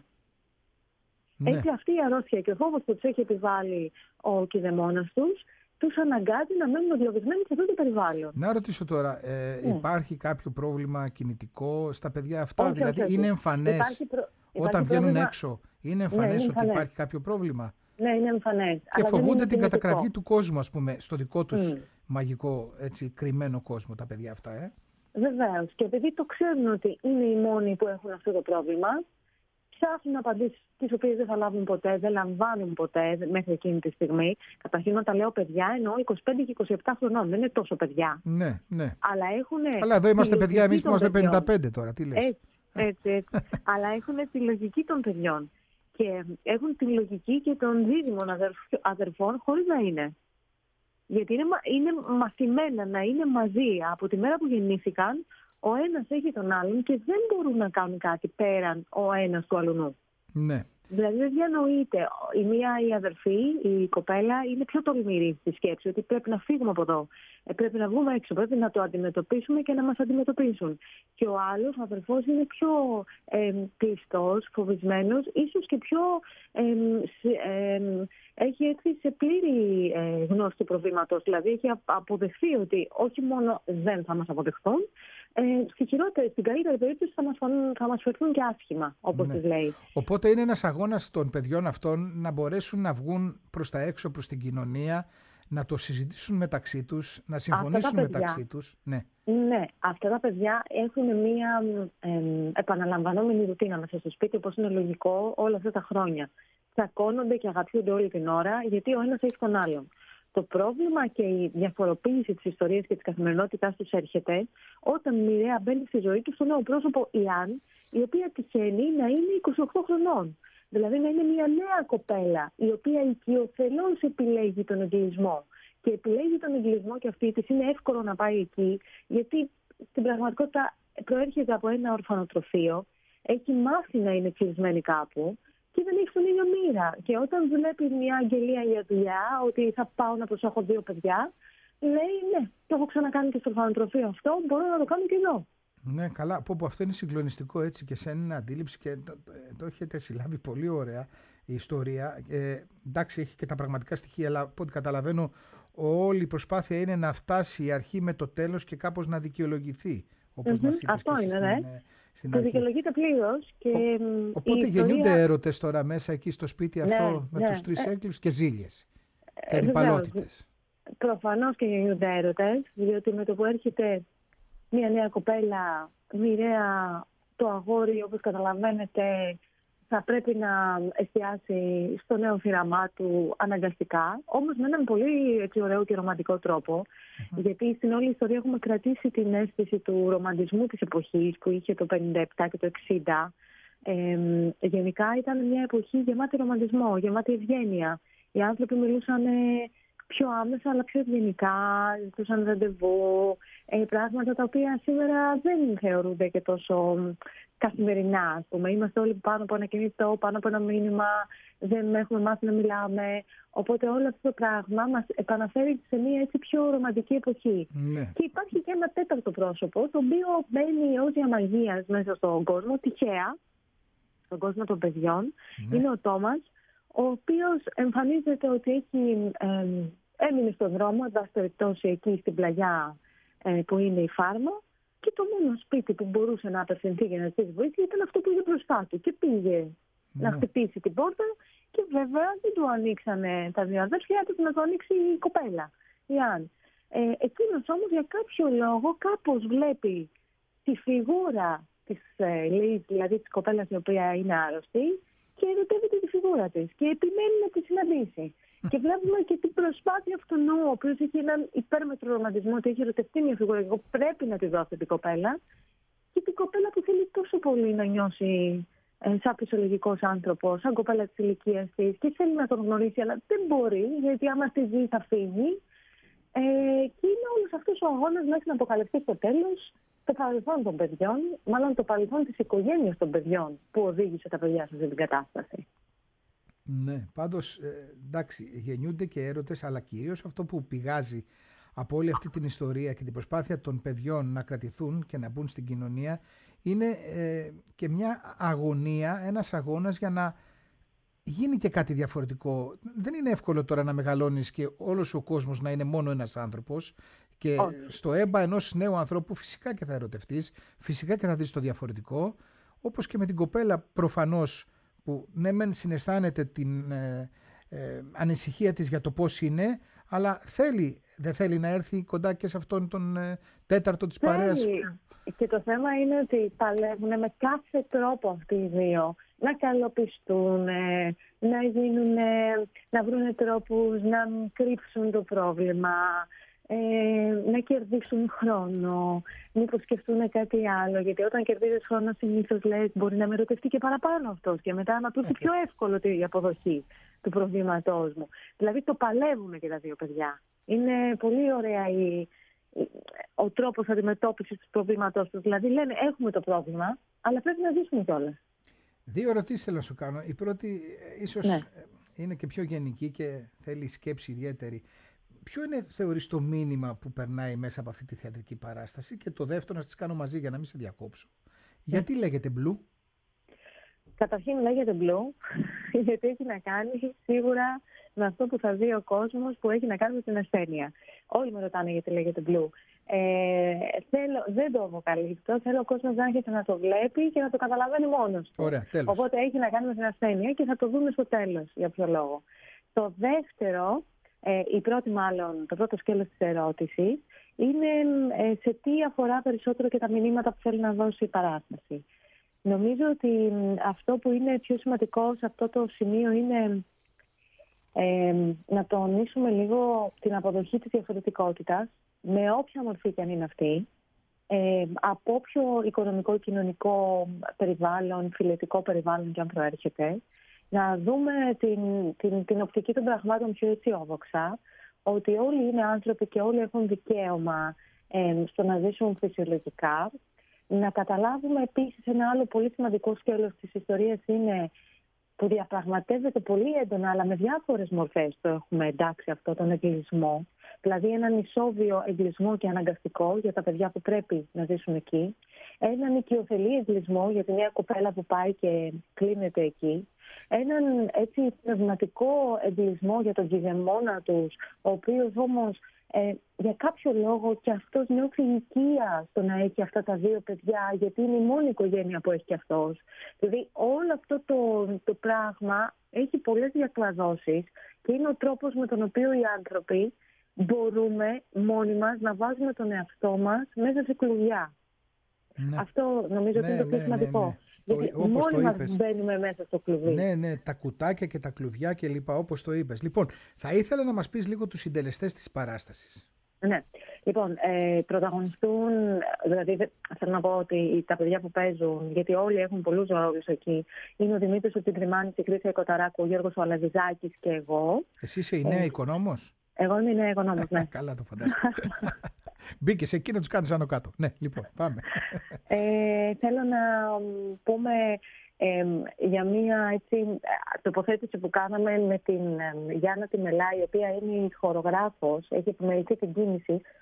Ναι. Έτσι αυτή η αρρώστια και ο φόβος που τους έχει επιβάλει ο κηδεμόνας τους αναγκάζει να μένουν εγκλωβισμένοι σε αυτό το περιβάλλον. Να ρωτήσω τώρα, υπάρχει κάποιο πρόβλημα κινητικό στα παιδιά αυτά? Δηλαδή είναι εμφανές όταν βγαίνουν έξω, είναι εμφανές ότι υπάρχει κάποιο πρόβλημα? Ναι, είναι εμφανές. Και φοβούνται την κατακραυγή του κόσμου, ας πούμε, στο δικό τους μαγικό, έτσι, κρυμμένο κόσμο τα παιδιά αυτά. Βεβαίως. Και επειδή το ξέρουν ότι είναι οι μόνοι που έχουν αυτό το πρόβλημα, ψάχνουν απαντήσεις τις οποίες δεν θα λάβουν ποτέ, δεν λαμβάνουν ποτέ μέχρι εκείνη τη στιγμή. Καταρχήν, όταν λέω παιδιά, εννοώ 25 και 27 χρονών. Δεν είναι τόσο παιδιά. Ναι, ναι. Αλλά έχουν. Αλλά εδώ είμαστε παιδιά, εμείς που είμαστε 55 τώρα. Τι λες? Έτσι. Αλλά έχουν τη λογική των παιδιών. Και έχουν τη λογική και των δίδυμων αδερφών χωρίς να είναι. Γιατί είναι μαθημένα να είναι μαζί από τη μέρα που γεννήθηκαν. Ο ένας έχει τον άλλον και δεν μπορούν να κάνουν κάτι πέραν ο ένας του αλλουνού. Ναι. Δηλαδή δεν διανοείται. Η αδερφή, η κοπέλα, είναι πιο τολμηρή στη σκέψη ότι πρέπει να φύγουμε από εδώ. Πρέπει να βγούμε έξω, πρέπει να το αντιμετωπίσουμε και να μας αντιμετωπίσουν. Και ο άλλος, ο αδερφός, είναι πιο κλειστός, φοβισμένος, ίσως και πιο έχει έρθει σε πλήρη γνώση του προβλήματος. Δηλαδή έχει αποδεχθεί ότι όχι μόνο δεν θα μας αποδεχθούν, στην καλύτερη περίπτωση θα μας φερθούν και άσχημα, όπως τις λέει. Οπότε είναι ένας αγώνας των παιδιών αυτών να μπορέσουν να βγουν προς τα έξω, προς την κοινωνία, να το συζητήσουν μεταξύ τους, να συμφωνήσουν μεταξύ τους. Ναι. Ναι, αυτά τα παιδιά έχουν μία επαναλαμβανόμενη ρουτίνα μέσα στο σπίτι, όπως είναι λογικό όλα αυτά τα χρόνια. Τσακώνονται και αγαπιούνται όλη την ώρα, γιατί ο ένας έχει τον άλλον. Το πρόβλημα και η διαφοροποίηση της ιστορίας και της καθημερινότητάς τους έρχεται όταν μοιραία μπαίνει στη ζωή του στο νέο πρόσωπο η Άν, η οποία τυχαίνει να είναι 28 χρονών. Δηλαδή να είναι μια νέα κοπέλα, η οποία οικειοθελώς επιλέγει τον εγκλισμό. Και επιλέγει τον εγκλισμό και αυτή της είναι εύκολο να πάει εκεί, γιατί στην πραγματικότητα προέρχεται από ένα ορφανοτροφείο, έχει μάθει να είναι κλεισμένη κάπου και δεν έχει τον ίδιο μοίρα. Και όταν βλέπει μια αγγελία για δουλειά, ότι θα πάω να προσέχω 2 παιδιά, λέει ναι, το έχω ξανακάνει και στο ορφανοτροφείο αυτό, μπορώ να το κάνω και εδώ. Ναι, καλά. Αυτό είναι συγκλονιστικό έτσι και σε ένα αντίληψη και το έχετε συλλάβει πολύ ωραία η ιστορία. Εντάξει, έχει και τα πραγματικά στοιχεία, αλλά από ό,τι καταλαβαίνω, όλη η προσπάθεια είναι να φτάσει η αρχή με το τέλος και κάπως να δικαιολογηθεί. Όπως μας είπες αυτό είναι, ναι. Το δικαιολογείται πλήρως. Οπότε γεννιούνται έρωτες τώρα μέσα εκεί στο σπίτι αυτό με τους 3 έγκλους και ζήλιες και αντιπαλότητες. Προφανώς και γεννιούνται έρωτες, διότι με το που έρχεται μια νέα κοπέλα, μοιραία το αγόρι, όπως καταλαβαίνετε, θα πρέπει να εστιάσει στο νέο φύραμά του αναγκαστικά, όμως με έναν πολύ ωραίο και ρομαντικό τρόπο, γιατί στην όλη ιστορία έχουμε κρατήσει την αίσθηση του ρομαντισμού της εποχής που είχε το 57 και το 60. Γενικά ήταν μια εποχή γεμάτη ρομαντισμό, γεμάτη ευγένεια. Οι άνθρωποι μιλούσαν πιο άμεσα αλλά πιο ευγενικά, ζητούσαν ραντεβού, πράγματα τα οποία σήμερα δεν θεωρούνται και τόσο καθημερινά. Ας πούμε. Είμαστε όλοι πάνω από ένα κινητό, πάνω από ένα μήνυμα, δεν έχουμε μάθει να μιλάμε. Οπότε όλο αυτό το πράγμα μας επαναφέρει σε μια έτσι πιο ρομαντική εποχή. Ναι. Και υπάρχει και ένα τέταρτο πρόσωπο, το οποίο μπαίνει ως διαμαγείας μέσα στον κόσμο, τυχαία, στον κόσμο των παιδιών, είναι ο Τόμας, ο οποίος εμφανίζεται ότι έμεινε στον δρόμο, εν πάση περιπτώσει εκεί στην πλαγιά που είναι η Φάρμα, και το μόνο σπίτι που μπορούσε να απευθυνθεί για να ζητήσει βοήθεια ήταν αυτό που είχε μπροστά του. Και πήγε να χτυπήσει την πόρτα, και βέβαια δεν του ανοίξανε τα δύο αδέρφια, έπρεπε να του ανοίξει η κοπέλα, η Αν. Εκείνος όμως για κάποιο λόγο κάπως βλέπει τη φιγούρα της Λίζ, δηλαδή της κοπέλας η οποία είναι άρρωστη, και ερωτεύεται τη φιγούρα της και επιμένει να τη συναντήσει. Και βλέπουμε και την προσπάθεια αυτού, ο οποίος έχει έναν υπέρμετρο ρομαντισμό, ότι έχει ερωτευτεί μια φιγούρα και εγώ πρέπει να τη δώσω την κοπέλα. Και την κοπέλα που θέλει τόσο πολύ να νιώσει σαν φυσιολογικός άνθρωπος, σαν κοπέλα της ηλικίας της, και θέλει να τον γνωρίσει, αλλά δεν μπορεί, γιατί άμα τη ζει θα φύγει. Και είναι όλος αυτός ο αγώνας μέχρι να αποκαλυφθεί στο τέλος το παρελθόν των παιδιών, μάλλον το παρελθόν της οικογένειας των παιδιών που οδήγησε τα παιδιά σε αυτή την κατάσταση. Ναι, πάντως εντάξει, γεννιούνται και έρωτες, αλλά κυρίως αυτό που πηγάζει από όλη αυτή την ιστορία και την προσπάθεια των παιδιών να κρατηθούν και να μπουν στην κοινωνία είναι και μια αγωνία, ένας αγώνας για να γίνει και κάτι διαφορετικό. Δεν είναι εύκολο τώρα να μεγαλώνεις και όλος ο κόσμος να είναι μόνο ένας άνθρωπος, και στο έμπα ενός νέου ανθρώπου φυσικά και θα ερωτευτείς, φυσικά και θα δεις το διαφορετικό, όπως και με την κοπέλα προφανώς, που ναι μεν συναισθάνεται την ανησυχία της για το πώς είναι, αλλά δεν θέλει να έρθει κοντά και σε αυτόν τον τέταρτο της παρέας. Και το θέμα είναι ότι παλεύουν με κάθε τρόπο αυτοί οι δύο να καλοπιστούν, να βρουν τρόπους να κρύψουν το πρόβλημα, να κερδίσουν χρόνο, μήπως σκεφτούν κάτι άλλο. Γιατί όταν κερδίζεις χρόνο, συνήθως λες μπορεί να με ερωτευτεί και παραπάνω αυτός, και μετά να του έρθει πιο εύκολο η αποδοχή του προβλήματός μου. Δηλαδή το παλεύουν και τα δύο παιδιά. Είναι πολύ ωραία ο τρόπος αντιμετώπισης του προβλήματός τους. Δηλαδή λένε έχουμε το πρόβλημα, αλλά πρέπει να ζήσουμε κιόλας. Δύο ερωτήσεις θέλω να σου κάνω. Η πρώτη ίσως είναι και πιο γενική και θέλει σκέψη ιδιαίτερη. Ποιο είναι, θεωρείς, το μήνυμα που περνάει μέσα από αυτή τη θεατρική παράσταση? Και το δεύτερο, να τις κάνω μαζί για να μην σε διακόψω. Γιατί λέγεται Blue? Καταρχήν λέγεται Blue, γιατί έχει να κάνει σίγουρα με αυτό που θα δει ο κόσμος, που έχει να κάνει με την ασθένεια. Όλοι με ρωτάνε γιατί λέγεται Blue. Δεν το αποκαλύπτω. Θέλω ο κόσμος να έρχεται να το βλέπει και να το καταλαβαίνει μόνος του. Ωραία, τέλος. Οπότε έχει να κάνει με την ασθένεια και θα το δούμε στο τέλος για ποιο λόγο. Το δεύτερο, το πρώτο σκέλος της ερώτησης είναι σε τι αφορά περισσότερο και τα μηνύματα που θέλει να δώσει η παράσταση. Νομίζω ότι αυτό που είναι πιο σημαντικό σε αυτό το σημείο είναι να τονίσουμε λίγο την αποδοχή της διαφορετικότητας, με όποια μορφή και αν είναι αυτή, από όποιο οικονομικό, κοινωνικό περιβάλλον, φιλετικό περιβάλλον και αν προέρχεται, να δούμε την οπτική των πραγμάτων πιο αισιόδοξα, ότι όλοι είναι άνθρωποι και όλοι έχουν δικαίωμα στο να ζήσουν φυσιολογικά. Να καταλάβουμε επίσης ένα άλλο πολύ σημαντικό σκέλος της ιστορίας είναι που διαπραγματεύεται πολύ έντονα, αλλά με διάφορες μορφές το έχουμε εντάξει αυτό, τον εγκλισμό. Δηλαδή έναν ισόβιο εγκλισμό και αναγκαστικό για τα παιδιά που πρέπει να ζήσουν εκεί. Έναν οικειοθελή εγκλισμό για τη νέα κοπέλα που πάει και κλείνεται εκεί. Έναν έτσι πνευματικό εγκλισμό για τον κηδεμόνα τους, ο οποίος όμως για κάποιο λόγο και αυτός νιώθει οικία στο να έχει αυτά τα δύο παιδιά, γιατί είναι η μόνη οικογένεια που έχει και αυτός. Δηλαδή όλο αυτό το πράγμα έχει πολλές διακλαδώσεις και είναι ο τρόπος με τον οποίο οι άνθρωποι μπορούμε μόνοι μας να βάζουμε τον εαυτό μας μέσα σε κλουβιά. Ναι. Αυτό νομίζω ότι είναι το πιο σημαντικό. Γιατί μόνοι μας μπαίνουμε μέσα στο κλουβί. Ναι, τα κουτάκια και τα κλουβιά και λοιπά, όπως το είπες. Λοιπόν, θα ήθελα να μας πεις λίγο τους συντελεστές της παράστασης. Ναι. Λοιπόν, πρωταγωνιστούν, δηλαδή θέλω να πω ότι τα παιδιά που παίζουν, γιατί όλοι έχουν πολλούς ρόλους εκεί, είναι ο Δημήτρης ο Τσιντριμάνης, η Κρίσια Κοταράκου, ο Γιώργος ο Αλαβιζάκης και εγώ. Εσύ είσαι η νέα οικονόμος? Εγώ είμαι η νέα οικονόμος, ναι. Καλά, το φαντάστηκα. Μπήκες εκεί να τους κάνεις άνω κάτω. Ναι, λοιπόν, πάμε. Θέλω να πούμε για μία έτσι, τοποθέτηση που κάναμε με την Γιάννα τη Μελά, η οποία είναι η χορογράφος, έχει επιμεληθεί την κίνηση,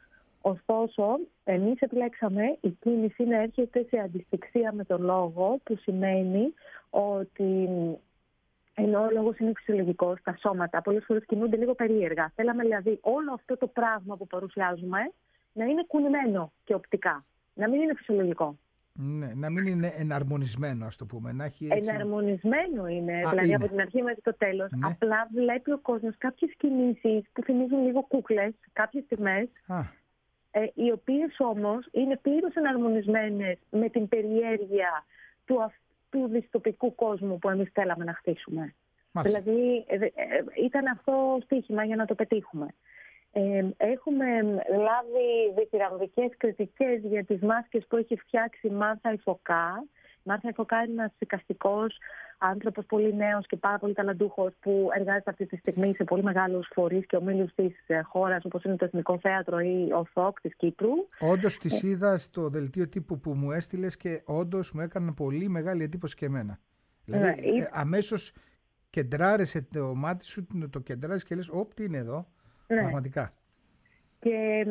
Ωστόσο, εμείς επιλέξαμε η κίνηση να έρχεται σε αντιστοιχεία με το λόγο, που σημαίνει ότι ενώ ο λόγος είναι φυσιολογικός, τα σώματα πολλές φορές κινούνται λίγο περίεργα. Θέλαμε δηλαδή όλο αυτό το πράγμα που παρουσιάζουμε να είναι κουνημένο και οπτικά, να μην είναι φυσιολογικό. Ναι, να μην είναι εναρμονισμένο, ας το πούμε. Να έχει έτσι... Εναρμονισμένο είναι, δηλαδή είναι. από την αρχή μέχρι το τέλος. Ναι. Απλά βλέπει ο κόσμος κάποιες κινήσεις που θυμίζουν λίγο κούκλες κάποιες στιγμές, οι οποίες όμως είναι πλήρως εναρμονισμένες με την περιέργεια του δυστοπικού κόσμου που εμείς θέλαμε να χτίσουμε. Μάλιστα. Δηλαδή ήταν αυτό στοίχημα για να το πετύχουμε. Έχουμε λάβει διθυραμβικές κριτικές για τις μάσκες που έχει φτιάξει η Μάρθα Ιφωκά. Η Μάρθα Ιφωκά είναι ένας εικαστικός άνθρωπος πολύ νέος και πάρα πολύ ταλαντούχος που εργάζεται αυτή τη στιγμή σε πολύ μεγάλους φορείς και ομίλους της χώρας, όπως είναι το Εθνικό Θέατρο ή ο ΘΟΚ της Κύπρου. Όντως τις είδα στο δελτίο τύπου που μου έστειλες και όντως μου έκανε πολύ μεγάλη εντύπωση και εμένα. Δηλαδή αμέσως κεντράρεσαι το μάτι σου, το κεντράρεις και λες τι είναι εδώ. Ναι. Πραγματικά. Και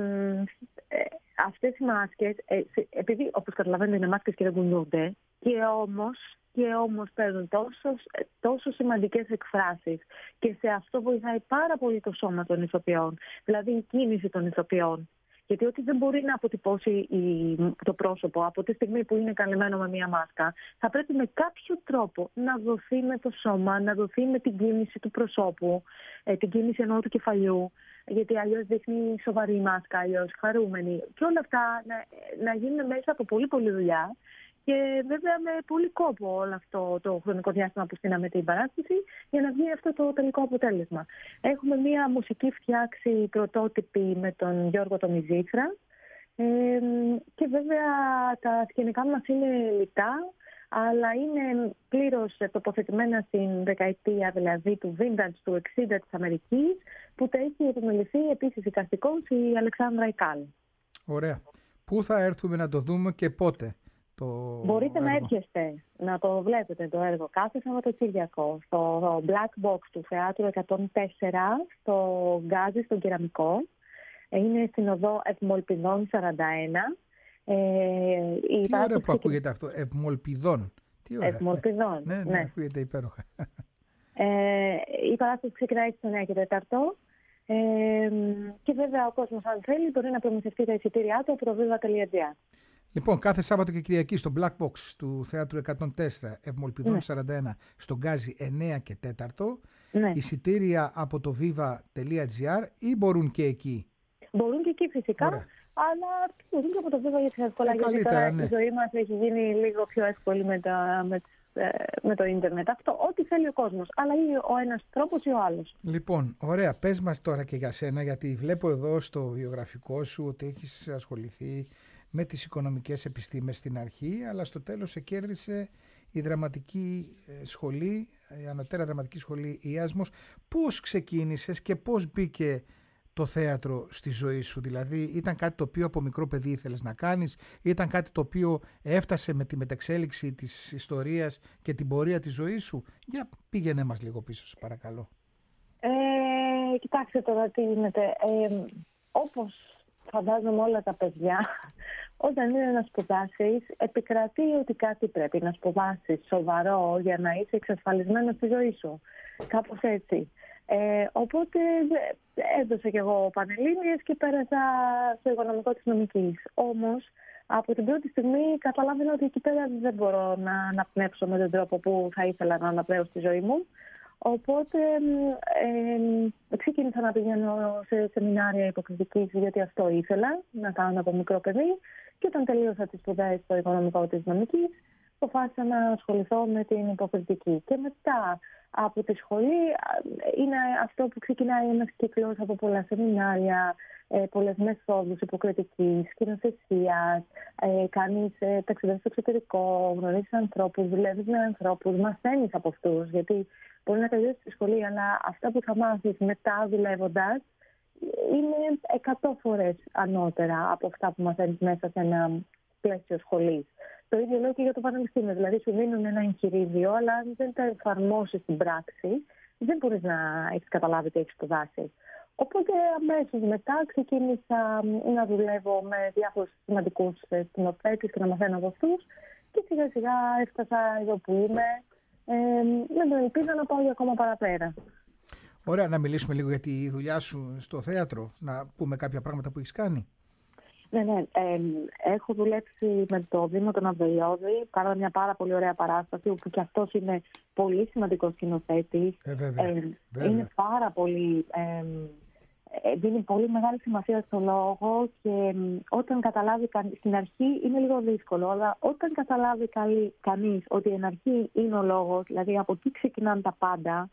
αυτές οι μάσκες, επειδή όπως καταλαβαίνετε είναι μάσκες και δεν κουνιούνται, και όμως παίρνουν τόσο σημαντικές εκφράσεις και σε αυτό βοηθάει πάρα πολύ το σώμα των ηθοποιών, δηλαδή η κίνηση των ηθοποιών. Γιατί ό,τι δεν μπορεί να αποτυπώσει το πρόσωπο από τη στιγμή που είναι καλυμμένο με μία μάσκα, θα πρέπει με κάποιο τρόπο να δοθεί με το σώμα, να δοθεί με την κίνηση του προσώπου, την κίνηση εννοώ του κεφαλιού, γιατί αλλιώς δείχνει σοβαρή μάσκα, αλλιώς χαρούμενη. Και όλα αυτά να γίνουν μέσα από πολύ πολλή δουλειά. Και βέβαια με πολύ κόπο όλο αυτό το χρονικό διάστημα που στείναμε την παράσταση για να βγει αυτό το τελικό αποτέλεσμα. Έχουμε μία μουσική φτιάξει πρωτότυπη με τον Γιώργο τον Μιζήφρα και βέβαια τα σκηνικά μας είναι λιτά, αλλά είναι πλήρως τοποθετημένα στην δεκαετία δηλαδή του vintage του 60 της Αμερικής, που τα έχει επιμεληθεί επίσης εικαστικός η Αλεξάνδρα Ικάλ. Ωραία. Πού θα έρθουμε να το δούμε και πότε? Μπορείτε να έρχεστε να το βλέπετε το έργο κάθε Σαββατοκύριακο στο Black Box του Θεάτρου 104 στο Γκάζι, στον Κεραμικό. Είναι στην οδό Ευμολπιδών 41. Τι ωραία που ακούγεται αυτό, Ευμολπιδών. Τι ωραία. Ευμολπιδών, ναι, ακούγεται υπέροχα. Η παράσταση ξεκινάει στις 9 και 4. Και βέβαια ο κόσμος αν θέλει μπορεί να προμηθευτεί τα εισιτήριά του από το viva.gr. Λοιπόν, κάθε Σάββατο και Κυριακή στο Black Box του Θεάτρου 104, Ευμολπιδών 41, στον Γκάζι 9 και 4. Ναι. Εισιτήρια από το viva.gr ή μπορούν και εκεί? Μπορούν και εκεί φυσικά. Ωραία. Αλλά μπορούν και από το Viva γιατί εύκολα. Γιατί τώρα η ζωή μας έχει γίνει λίγο πιο εύκολη με το ίντερνετ. Αυτό, ό,τι θέλει ο κόσμος. Αλλά ή ο ένας τρόπος ή ο άλλος. Λοιπόν, ωραία. Πες μας τώρα και για σένα, γιατί βλέπω εδώ στο βιογραφικό σου ότι έχεις ασχοληθεί με τις οικονομικές επιστήμες στην αρχή, αλλά στο τέλος σε κέρδισε η δραματική σχολή, η Ανωτέρα Δραματική Σχολή Ιάσμος. Πώς ξεκίνησες και πώς μπήκε το θέατρο στη ζωή σου? Δηλαδή ήταν κάτι το οποίο από μικρό παιδί ήθελες να κάνεις, ήταν κάτι το οποίο έφτασε με τη μεταξέλιξη της ιστορίας και την πορεία της ζωής σου? Για πήγαινε μας λίγο πίσω, σε παρακαλώ. Κοιτάξτε τώρα τι γίνεται. Όπως φαντάζομαι όλα τα παιδιά, όταν είναι να σπουδάσεις, επικρατεί ότι κάτι πρέπει να σπουδάσεις σοβαρό για να είσαι εξασφαλισμένο στη ζωή σου. Κάπως έτσι. Οπότε έδωσα κι εγώ πανελλήνιες και πέρασα στο οικονομικό της νομικής. Όμως, από την πρώτη στιγμή καταλάβαινα ότι εκεί πέρα δεν μπορώ να αναπνεύσω με τον τρόπο που θα ήθελα να αναπνεύσω στη ζωή μου. Οπότε ξεκίνησα να πηγαίνω σε σεμινάρια υποκριτικής, γιατί αυτό ήθελα να κάνω από μικρό παιδί. Και όταν τελείωσα τις σπουδές στο οικονομικό της νομικής, αποφάσισα να ασχοληθώ με την υποκριτική. Και μετά από τη σχολή είναι αυτό που ξεκινάει ένας κύκλος από πολλά σεμινάρια, πολλές μεθόδους υποκριτικής, σκηνοθεσίας, κάνεις ταξιδεύεις στο εξωτερικό, γνωρίζεις ανθρώπους, δουλεύεις με ανθρώπους, μαθαίνεις από αυτούς. Γιατί μπορεί να τελειώσεις τη σχολή, αλλά αυτά που θα μάθεις μετά δουλεύοντας είναι 100 φορές ανώτερα από αυτά που μαθαίνεις μέσα σε ένα πλαίσιο σχολής. Το ίδιο λέω και για το πανεπιστήμιο. Δηλαδή, σου δίνουν ένα εγχειρίδιο, αλλά αν δεν τα εφαρμόσεις στην πράξη, δεν μπορείς να έχεις καταλάβει τι έχεις σπουδάσει. Οπότε αμέσως μετά ξεκίνησα να δουλεύω με διάφορους σημαντικούς σκηνοθέτες και να μαθαίνω από αυτούς και σιγά σιγά έφτασα εδώ που είμαι με την ελπίδα να πάω για ακόμα παραπέρα. Ωραία, να μιλήσουμε λίγο για τη δουλειά σου στο θέατρο, να πούμε κάποια πράγματα που έχεις κάνει. Ναι. Έχω δουλέψει με το Δήμο των Αβελιώδη, κάναμε μια πάρα πολύ ωραία παράσταση, όπου και αυτός είναι πολύ σημαντικός σκηνοθέτης. Είναι πάρα πολύ... δίνει πολύ μεγάλη σημασία στο λόγο και όταν καταλάβει στην αρχή είναι λίγο δύσκολο, αλλά όταν καταλάβει κανείς ότι εν αρχή είναι ο λόγος, δηλαδή από εκεί ξεκινάνε τα πάντα,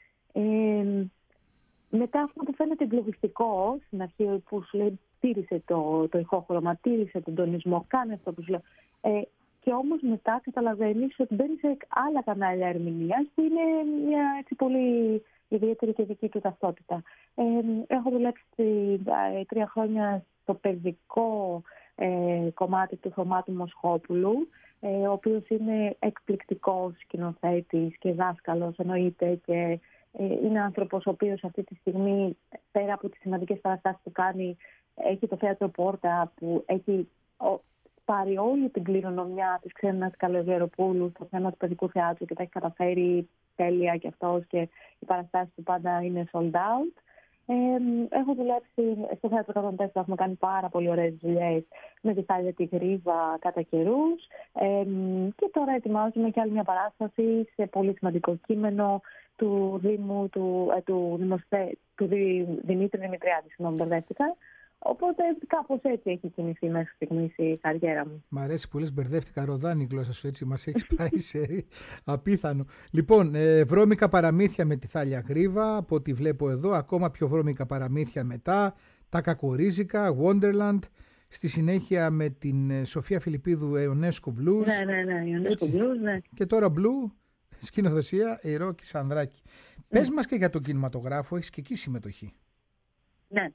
μετά αυτό που φαίνεται εγκλωβιστικό στην αρχή που σου λέει τήρησε το ηχόχρωμα, τήρησε τον τονισμό, κάνε αυτό που σου λέω. Και όμως μετά καταλαβαίνεις ότι μπαίνει σε άλλα κανάλια ερμηνείας που είναι μια έτσι πολύ ιδιαίτερη και δική του ταυτότητα. Έχω δουλέψει 3 χρόνια στο παιδικό κομμάτι του Θωμάτου Μοσχόπουλου, ο οποίος είναι εκπληκτικός σκηνοθέτης και δάσκαλος, εννοείται, και είναι άνθρωπος ο οποίος αυτή τη στιγμή, πέρα από τις σημαντικές παραστάσεις που κάνει, έχει το θέατρο Πόρτα που έχει πάρει όλη την κληρονομιά της Ξένας Καλογεροπούλου στο θέμα του παιδικού θεάτρου και τα έχει καταφέρει τέλεια και αυτός και οι παραστάσεις του πάντα είναι sold out. Έχω δουλέψει στο θέατρο 104, έχουμε κάνει πάρα πολύ ωραίες δουλειές με τη Θάλια τη Γρήβα κατά καιρούς και τώρα ετοιμάζουμε και άλλη μια παράσταση σε πολύ σημαντικό κείμενο του Δήμου, του Δημήτρη Δημητριάδη, συγγνώμη, μπερδεύτηκα. Οπότε κάπως έτσι έχει κινηθεί μέχρι στιγμής η καριέρα μου. Μ' αρέσει που λες μπερδεύτηκα, ροδάνει η γλώσσα σου, έτσι μας έχεις πάει σε απίθανο. Λοιπόν, βρώμικα παραμύθια με τη Θάλια Γρήβα, από ό,τι βλέπω εδώ, ακόμα πιο βρώμικα παραμύθια μετά, τα Κακορίζικα, Wonderland, στη συνέχεια με την Σοφία Φιλιππίδου Ιονέσκο Blues. Ναι, Ιονέσκο Blues, ναι. Και τώρα Blue, σκηνοθεσία Ηρώκη Σανδράκη. Πες μας και για τον κινηματογράφο, έχεις και εκεί συμμετοχή. Ναι,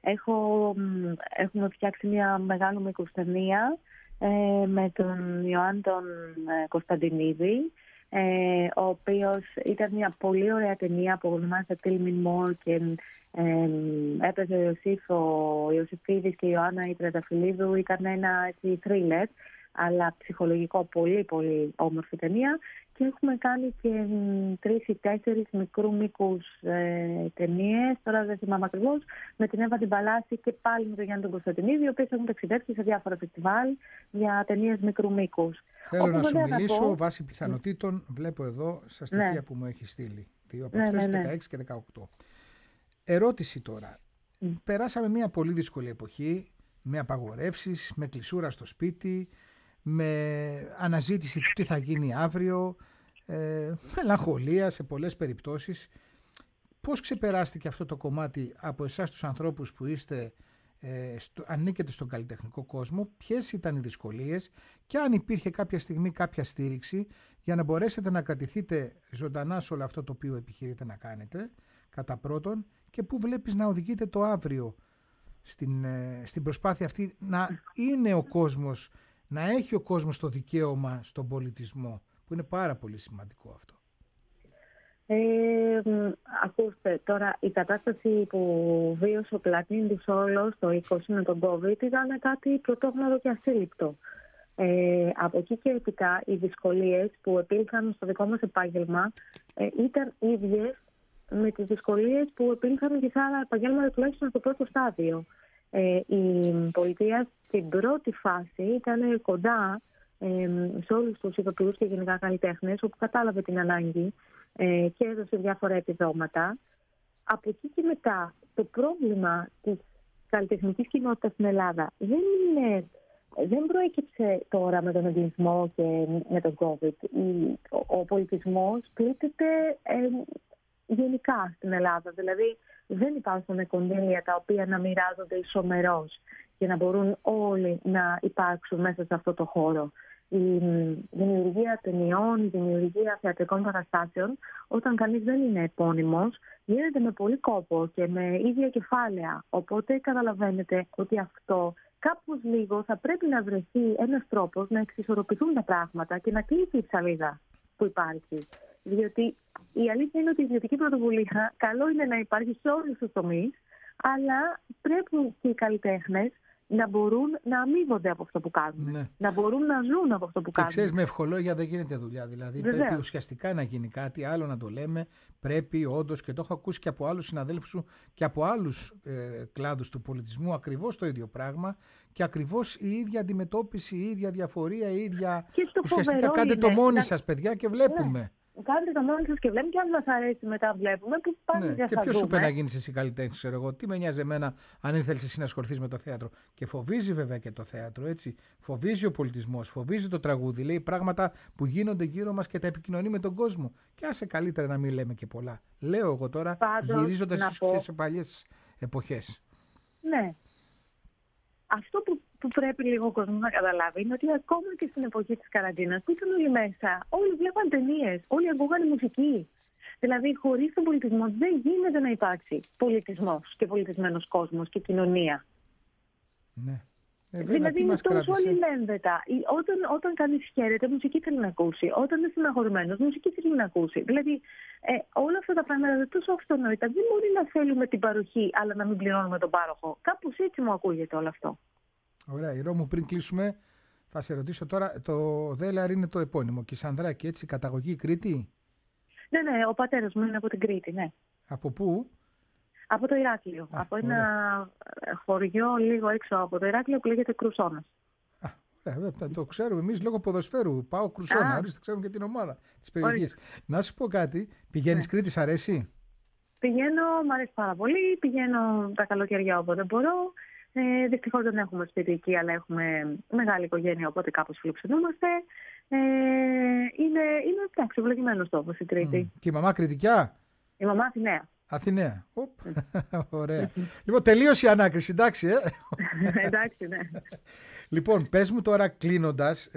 έχουμε φτιάξει μια μεγάλη μήκους ταινία με τον Ιωάννη τον Κωνσταντινίδη, ο οποίος ήταν μια πολύ ωραία ταινία που ονομάζεται Till Me More και έπαιζε ο Ιωσήφιδης και η Ιωάννα η Τρενταφυλλίδου. Ήταν ένα thriller, αλλά ψυχολογικό, πολύ πολύ όμορφη ταινία. Και έχουμε κάνει και 3 ή 4 μικρού μήκους ταινίες, τώρα δεν θυμάμαι ακριβώς, με την Εύα την Παλάση και πάλι με τον Γιάννη τον Κωνσταντινίδη, οι οποίες έχουν ταξιδέψει σε διάφορα φεστιβάλ για ταινίες μικρού μήκους. Θέλω να σου μιλήσω βάσει πιθανότητων, βλέπω εδώ στα στοιχεία που μου έχει στείλει. 2 από αυτές, 16 και 18. Ερώτηση τώρα. Περάσαμε μια πολύ δύσκολη εποχή, με απαγορεύσεις, με κλεισούρα στο σπίτι, με αναζήτηση του τι θα γίνει αύριο, μελαγχολία σε πολλές περιπτώσεις. Πώς ξεπεράστηκε αυτό το κομμάτι από εσάς τους ανθρώπους που είστε, ανήκετε στον καλλιτεχνικό κόσμο, ποιες ήταν οι δυσκολίες και αν υπήρχε κάποια στιγμή κάποια στήριξη για να μπορέσετε να κρατηθείτε ζωντανά σε όλο αυτό το οποίο επιχειρείτε να κάνετε, κατά πρώτον, και πού βλέπεις να οδηγείτε το αύριο στην προσπάθεια αυτή να είναι ο κόσμος, να έχει ο κόσμος το δικαίωμα στον πολιτισμό, που είναι πάρα πολύ σημαντικό αυτό. Ακούστε, τώρα η κατάσταση που βίωσε ο πλανήτης όλος το 20 με τον COVID ήταν κάτι πρωτόγνωρο και ασύλληπτο. Από εκεί και έπειτα οι δυσκολίες που επήλθαν στο δικό μας επάγγελμα ήταν ίδιες με τις δυσκολίες που επήλθαν και σε άλλα επαγγέλματα, τουλάχιστον στο πρώτο στάδιο. Η πολιτεία στην πρώτη φάση ήταν κοντά σε όλους τους ηθοποιούς και γενικά καλλιτέχνες, όπου κατάλαβε την ανάγκη και έδωσε διάφορα επιδόματα. Από εκεί και μετά το πρόβλημα της καλλιτεχνικής κοινότητας στην Ελλάδα δεν προέκυψε τώρα με τον εγκλισμό και με τον COVID. Ο πολιτισμός πλήττεται γενικά στην Ελλάδα. Δηλαδή δεν υπάρχουν κονδύλια τα οποία να μοιράζονται ισομερώς και να μπορούν όλοι να υπάρξουν μέσα σε αυτό το χώρο. Η δημιουργία ταινιών, η δημιουργία θεατρικών παραστάσεων, όταν κανείς δεν είναι επώνυμος, γίνεται με πολύ κόπο και με ίδια κεφάλαια. Οπότε καταλαβαίνετε ότι αυτό κάπως λίγο θα πρέπει να βρεθεί ένας τρόπος να εξισορροπηθούν τα πράγματα και να κλείσει η ψαλίδα που υπάρχει. Διότι η αλήθεια είναι ότι η ιδιωτική πρωτοβουλία καλό είναι να υπάρχει σε όλους τους τομείς, αλλά πρέπει και οι καλλιτέχνες να μπορούν να αμείβονται από αυτό που κάνουν. Ναι. Να μπορούν να ζουν από αυτό που κάνουν. Και ξέρεις, με ευχολόγια δεν γίνεται δουλειά. Δηλαδή πρέπει ουσιαστικά να γίνει κάτι, άλλο να το λέμε. Πρέπει όντως, και το έχω ακούσει και από άλλους συναδέλφους σου και από άλλους κλάδους του πολιτισμού, ακριβώς το ίδιο πράγμα και ακριβώς η ίδια αντιμετώπιση, η ίδια διαφορία, η ίδια. Ουσιαστικά κάντε το μόνοι σας, παιδιά, και βλέπουμε. Ναι. Κάντε το μόνοι σας και βλέπουμε, και αν μας αρέσει μετά βλέπουμε που πάνε. Ναι. Και ποιος σου είπε να γίνεις εσύ καλλιτέχνης, ξέρω εγώ. Τι με νοιάζει εμένα αν ήθελες εσύ να ασχοληθείς με το θέατρο. Και φοβίζει βέβαια και το θέατρο, έτσι. Φοβίζει ο πολιτισμός, φοβίζει το τραγούδι. Λέει πράγματα που γίνονται γύρω μας και τα επικοινωνεί με τον κόσμο. Και άσε καλύτερα να μην λέμε και πολλά. Λέω εγώ τώρα, γυρίζοντας σε παλιές εποχές. Ναι. Αυτό που πρέπει λίγο ο κόσμος να καταλάβει είναι ότι ακόμα και στην εποχή της καραντίνας που ήταν όλοι μέσα, όλοι βλέπαν ταινίες, όλοι ακούγανε μουσική. Δηλαδή, χωρίς τον πολιτισμό δεν γίνεται να υπάρξει πολιτισμός και πολιτισμένος κόσμος και κοινωνία. Ναι. Δηλαδή είναι τόσο αλληλένδετα. Όταν κανείς χαίρεται, μουσική θέλει να ακούσει. Όταν είναι στεναχωρημένος, μουσική θέλει να ακούσει. Δηλαδή όλα αυτά τα πράγματα είναι τόσο αυτονόητα. Δεν μπορεί να θέλουμε την παροχή, αλλά να μην πληρώνουμε τον πάροχο. Κάπως έτσι μου ακούγεται όλο αυτό. Ωραία. Η Ρώμου, πριν κλείσουμε, θα σε ρωτήσω τώρα. Το Δέλεαρ είναι το επώνυμο. Κισανδράκη, έτσι, καταγωγή Κρήτη. Ναι, ο πατέρας μου είναι από την Κρήτη, ναι. Από πού? Από το Ηράκλειο. Από ένα χωριό λίγο έξω από το Ηράκλειο που λέγεται Κρουσώνας. Το ξέρουμε εμείς λόγω ποδοσφαίρου. Πάω Κρουσώνα, ορίστε, ξέρουμε και την ομάδα της περιοχής. Να σου πω κάτι, πηγαίνεις Κρήτη, σ' αρέσει? Πηγαίνω, μου αρέσει πάρα πολύ. Πηγαίνω τα καλοκαιριά όποτε μπορώ. Δυστυχώς δεν έχουμε σπίτι εκεί, αλλά έχουμε μεγάλη οικογένεια, οπότε κάπως φιλοξενούμαστε. Είναι εντάξει, ευλογημένος τόπος η Κρήτη. Και η μαμά Κρητικιά? Η μαμά Αθηναία. Αθηναία. Ωραία. Λοιπόν, τελείωσε η ανάκριση, εντάξει. Εντάξει, ναι. Λοιπόν, πες μου τώρα κλείνοντας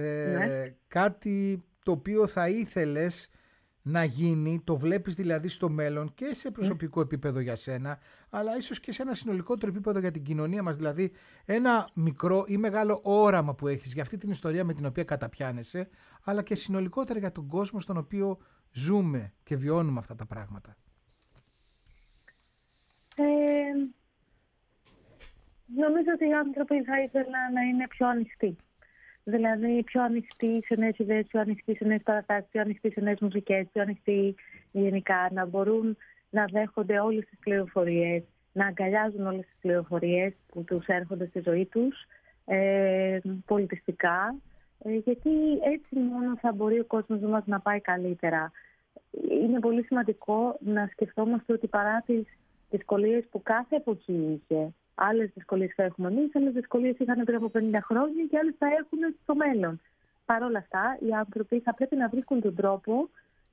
κάτι το οποίο θα ήθελες να γίνει, το βλέπεις δηλαδή στο μέλλον και σε προσωπικό επίπεδο για σένα, αλλά ίσως και σε ένα συνολικότερο επίπεδο για την κοινωνία μας, δηλαδή ένα μικρό ή μεγάλο όραμα που έχεις για αυτή την ιστορία με την οποία καταπιάνεσαι, αλλά και συνολικότερα για τον κόσμο στον οποίο ζούμε και βιώνουμε αυτά τα πράγματα. Νομίζω ότι οι άνθρωποι θα ήθελαν να είναι πιο ανοιχτοί. Δηλαδή πιο ανοιχτοί σε νέες ιδέες, πιο ανοιχτοί σε νέες παραστάσεις, πιο ανοιχτοί σε νέες μουσικές, πιο ανοιχτοί γενικά, να μπορούν να δέχονται όλες τις πληροφορίες, να αγκαλιάζουν όλες τις πληροφορίες που τους έρχονται στη ζωή τους, πολιτιστικά, γιατί έτσι μόνο θα μπορεί ο κόσμος μας να πάει καλύτερα. Είναι πολύ σημαντικό να σκεφτόμαστε ότι παρά τις δυσκολίες που κάθε εποχή είχε, άλλες δυσκολίες θα έχουμε εμείς, άλλες δυσκολίες είχαν πριν από 50 χρόνια και άλλες θα έχουν στο μέλλον. Παρ' όλα αυτά, οι άνθρωποι θα πρέπει να βρίσκουν τον τρόπο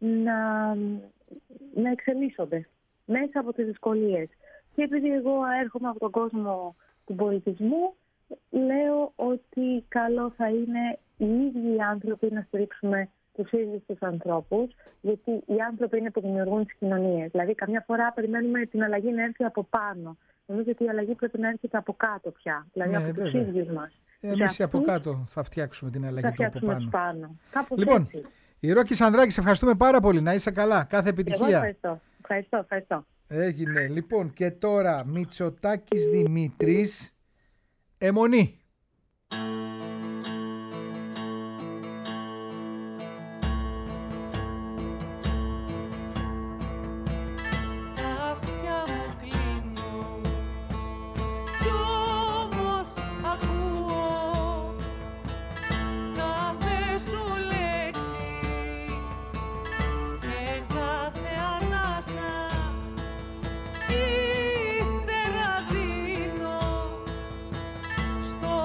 να εξελίσσονται μέσα από τις δυσκολίες. Και επειδή εγώ έρχομαι από τον κόσμο του πολιτισμού, λέω ότι καλό θα είναι οι ίδιοι οι άνθρωποι να στηρίξουμε τους ίδιους τους ανθρώπους, γιατί οι άνθρωποι είναι που δημιουργούν τις κοινωνίες. Δηλαδή, καμιά φορά περιμένουμε την αλλαγή να έρθει από πάνω. Νομίζω ότι η αλλαγή πρέπει να έρχεται από κάτω πια, δηλαδή από τους ίδιους μας. Εμείς από κάτω θα φτιάξουμε την αλλαγή του από πάνω. Λοιπόν, έτσι. Η Ρο Κισανδράκη, σε ευχαριστούμε πάρα πολύ. Να είσαι καλά. Κάθε επιτυχία. Εγώ ευχαριστώ. Έγινε. Λοιπόν, και τώρα Μητσοτάκης Δημήτρης, αιμονή. Στο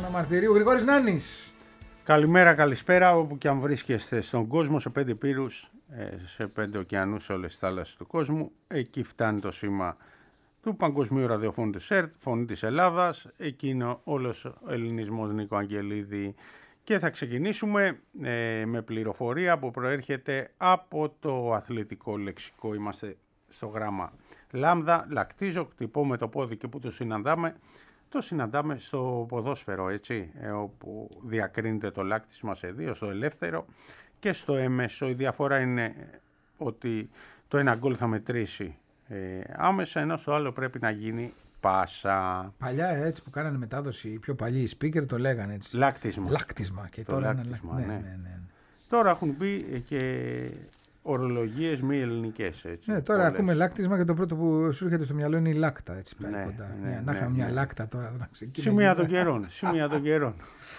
Μαρτυρίου. Γρηγόρης Νάνης. Καλημέρα, καλησπέρα όπου και αν βρίσκεστε στον κόσμο, σε 5 πύρους, σε 5 ωκεανούς, σε όλες τις θάλασσες του κόσμου. Εκεί φτάνει το σήμα του Παγκοσμίου Ραδιοφώνου της ΕΡΤ, Φωνή της Ελλάδας. Εκεί είναι όλος ο ελληνισμός, Νίκο Αγγελίδη. Και θα ξεκινήσουμε με πληροφορία που προέρχεται από το αθλητικό λεξικό. Είμαστε στο γράμμα Λάμδα, λακτίζω, κτυπώ με το πόδι και που το συναντάμε. Το συναντάμε στο ποδόσφαιρο, έτσι, όπου διακρίνεται το λάκτισμα σε δύο, στο ελεύθερο και στο έμεσο. Η διαφορά είναι ότι το ένα γκολ θα μετρήσει άμεσα, ενώ στο άλλο πρέπει να γίνει πάσα. Παλιά έτσι που κάνανε μετάδοση, οι πιο παλιοί οι speaker το λέγανε έτσι. Λάκτισμα. Λάκτισμα. Και το τώρα λάκτισμα, είναι ναι. Τώρα έχουν μπει και ορολογίες μη ελληνικές. Έτσι, ναι, τώρα ακούμε λάκτισμα και το πρώτο που σου έρχεται στο μυαλό είναι η λάκτα. Έτσι, ναι, κοντά. Ναι, να είχαμε μια λάκτα τώρα. Σημεία των καιρών.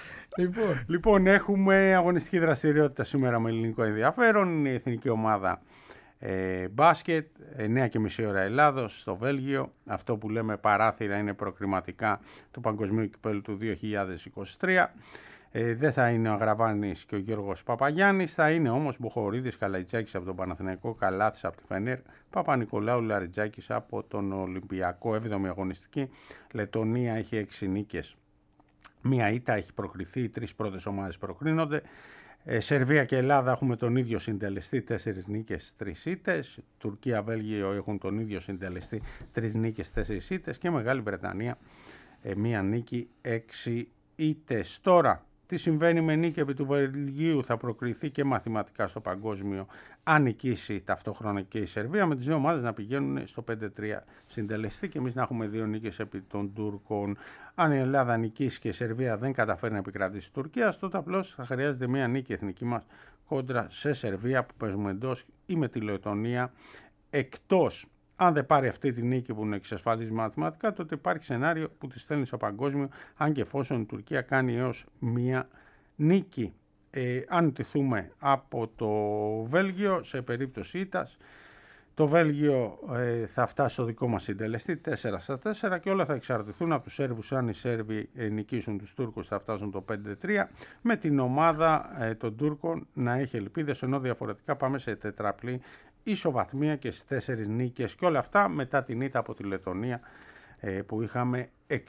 Λοιπόν, έχουμε αγωνιστική δραστηριότητα σήμερα με ελληνικό ενδιαφέρον. Είναι η εθνική ομάδα μπάσκετ, 9:30 ώρα Ελλάδος στο Βέλγιο. Αυτό που λέμε παράθυρα είναι προκριματικά του Παγκοσμίου Κυπέλλου του 2023. Δεν θα είναι ο Αγραβάνης και ο Γιώργος Παπαγιάννης, θα είναι όμως Μποχορίδης Καλαϊτζάκης από τον Παναθηναϊκό, Καλάθης από τη Φενέρ, Παπα-Νικολάου Λαριτζάκης από τον Ολυμπιακό. 7η αγωνιστική. Λετωνία έχει 6 νίκες. Μία ήττα, έχει προκριθεί, οι 3 πρώτες ομάδες προκρίνονται. Σερβία και Ελλάδα έχουμε τον ίδιο συντελεστή, 4 νίκες, 3 ήττες. Τουρκία, Βέλγιο έχουν τον ίδιο συντελεστή, 3 νίκες, 4 ήττες. Και Μεγάλη Βρετανία, 1 νίκη, 6 ήττες. Τώρα, τι συμβαίνει με νίκη επί του Βελγίου? Θα προκριθεί και μαθηματικά στο παγκόσμιο αν νικήσει ταυτόχρονα και η Σερβία, με τις δύο ομάδες να πηγαίνουν στο 5-3 συντελεστή και εμείς να έχουμε 2 νίκες επί των Τούρκων. Αν η Ελλάδα νικήσει και η Σερβία δεν καταφέρει να επικρατήσει η Τουρκία, τότε απλώς θα χρειάζεται μια νίκη εθνική μας κόντρα σε Σερβία που παίζουμε εντός ή με τη Λετωνία εκτός. Αν δεν πάρει αυτή τη νίκη που είναι εξασφαλίζει μαθηματικά, τότε υπάρχει σενάριο που τη στέλνει στο παγκόσμιο, αν και εφόσον η Τουρκία κάνει έως μία νίκη. Αν τηθούμε από το Βέλγιο, σε περίπτωση ήττας, το Βέλγιο θα φτάσει στο δικό μας συντελεστή 4-4 και όλα θα εξαρτηθούν από τους Σέρβους. Αν οι Σέρβοι νικήσουν τους Τούρκους θα φτάσουν το 5-3, με την ομάδα των Τούρκων να έχει ελπίδες, ενώ διαφορετικά πάμε σε τετραπλή ισοβαθμία και στις 4 νίκες και όλα αυτά μετά την ήττα από τη Λετωνία που είχαμε